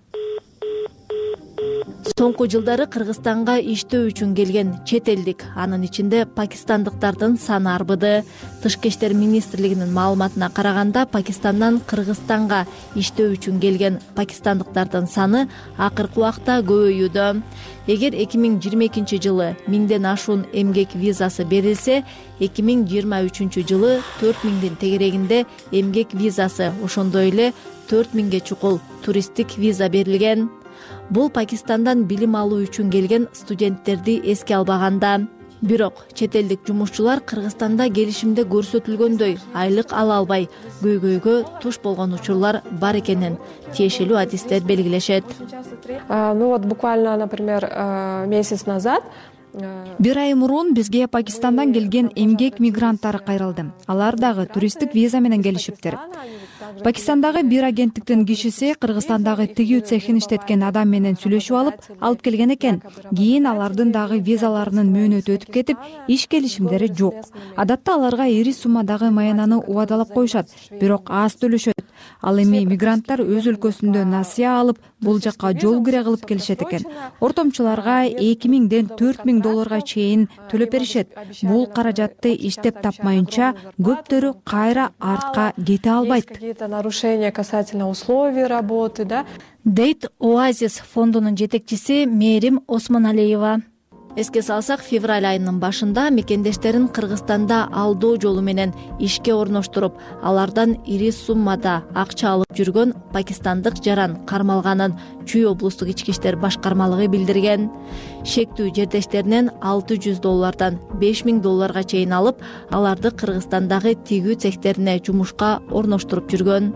Соңку жылдары Кыргызстанга иштөө үчүн келген чет элдик, анын ичинде пакистандыктардын саны арбыды. Тышкы иштер министрлигинин маалыматына караганда, Пакистандан Кыргызстанга иштөө үчүн келген пакистандыктардын саны акыркы убакта көбөйүүдө. Эгер 2022 жылы 1000ден ашуун эмгек визасы берилсе, 2023 жылы 4000дин тегерегинде эмгек визасы, ошондой эле 4000ге чукул туристтик виза берилген. Бул Пакистандан билим алуу үчүн келген студенттерди эске албаганда. Бирок чет элдик жумушчулар Кыргызстанда келишимде көрсөтүлгөндөй айлык ала албай, көйгөйгө туш болгон учурлар бар экенин тиешелүү адистер белгилешет. Буквально, например, месяц назад Бир ай мурун бизге Пакистандан келген эмгек мигранттары кайрылды. Алар дагы туристтик виза менен келишиптир. Пакистандагы бир агенттиктин кишиси Кыргызстандагы тигүү цехин иштеткен адам менен сүйлөшүп алып келген экен. Кийин алардын дагы визаларынын мөөнөтү өтүп кетип, иш келишимдери жок. Адатта аларга ири суммадагы маянаны убадалап коюшат, бирок аз төлөшөт. Ал эми мигранттар өз өлкөсүндө насыя алып, бул жакка жол кире кылып келишет экен. Ортомчуларга 2000ден 4000 долларга чейин төлөп беришет. Бул каражатты иштеп тапмайынча көптөрү кайра артка кете албайт. Нарушения касательно условий работы, да? Дейт Оазис фондунун жетекчиси Мерим Осмоналиева. Эске салсак, февраль айынын башында мекендештерин Кыргызстанда алдоо жолу менен ишке орноштуруп, алардан ири суммада акча алып жүргөн пакистандык жаран кармалганын Чүй облустук ички иштер башкармалыгы билдирген. Шектүү жердештеринен 600 доллардан 5000 долларга чейин алып, аларды Кыргызстандагы тигүү цехтерине жумушка орноштуруп жүргөн.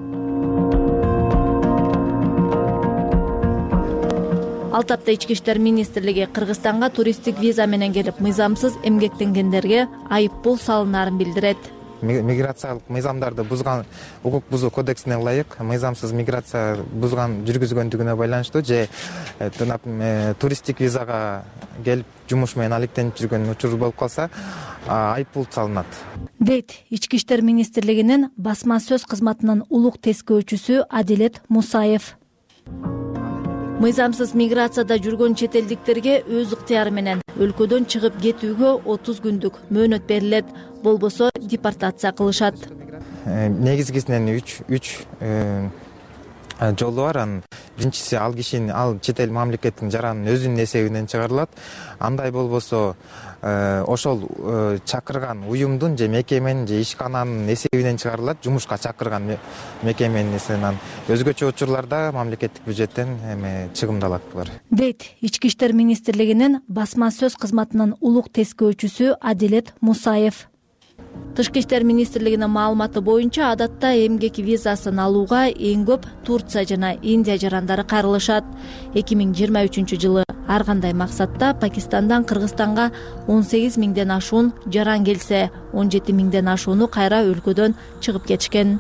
Ал тапта ички иштер министрлиги Кыргызстанга туристтик виза менен келип, мыйзамсыз эмгектенгендерге айыппул салынаарын билдирет. миграциялык мыйзамдарды бузган, укук бузуу кодексине ылайык мыйзамсыз миграция жүргүзгөндүгүнө байланыштуу же туристтик визага келип жумуш менен алектенип жүргөн учур болуп калса айыппул салынат, дейт Ички иштер министрлигинин басма сөз кызматынын улук тескөөчүсү Адилет Мусаев. Мыйзамсыз миграцияда жүргөн чет элдиктерге өз ыктыяры менен өлкөдөн чыгып кетүүгө 30 күндүк мөөнөт берилет, болбосо депортация кылышат. Негизгисинен үч жолу бар. Биринчиси ал чет эл мамлекеттин жаранын өзүнүн эсебинен чыгарылат. Андай болбосо ошол чакырган уюмдун же мекеменин же ишкананын эсебинен чыгарылат, жумушка чакырган мекеменин эсебинен. Өзгөчө учурларда мамлекеттик бюджеттен чыгымдалат булар, дейт Ички иштер министрлигинин басма сөз кызматынын улук тескөөчүсү Адилет Мусаев. Тышкы иштер министрлигинин маалыматы боюнча адатта эмгек визасын алууга эң көп Турция жана Индия жарандары кайрылышат. 2023 жылы ар кандай максатта Пакистандан Кыргызстанга 18 миңден ашуун жаран келсе, 17 миңден ашууну кайра өлкөдөн чыгып кетишкен.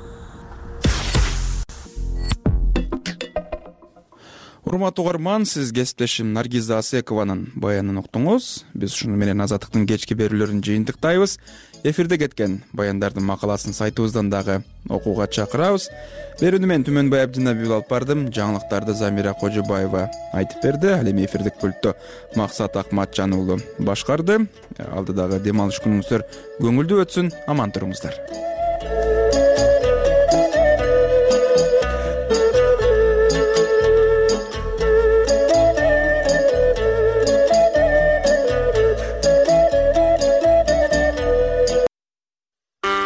Урматтуу угарман, сиз кесиптешим Наргиза Асекованын баянын уктуңуз. Биз ушуну менен Азаттыктын кечки берүүлөрүн жыйынтыктайбыз. Эфирде кеткен баяндардын макаласын сайтыбыздан дагы окууга чакырабыз. Берүүнү мен Түмөнбай Абдинабиев алып бардым. Жаңылыктарды Замира Кожобаева айтып берди. Ал эми эфирдик пультту Максат Акматжан уулу башкарды. Алдыдагы дем алыш күнүңүздөр көңүлдүү өтсүн. Аман туруңуздар.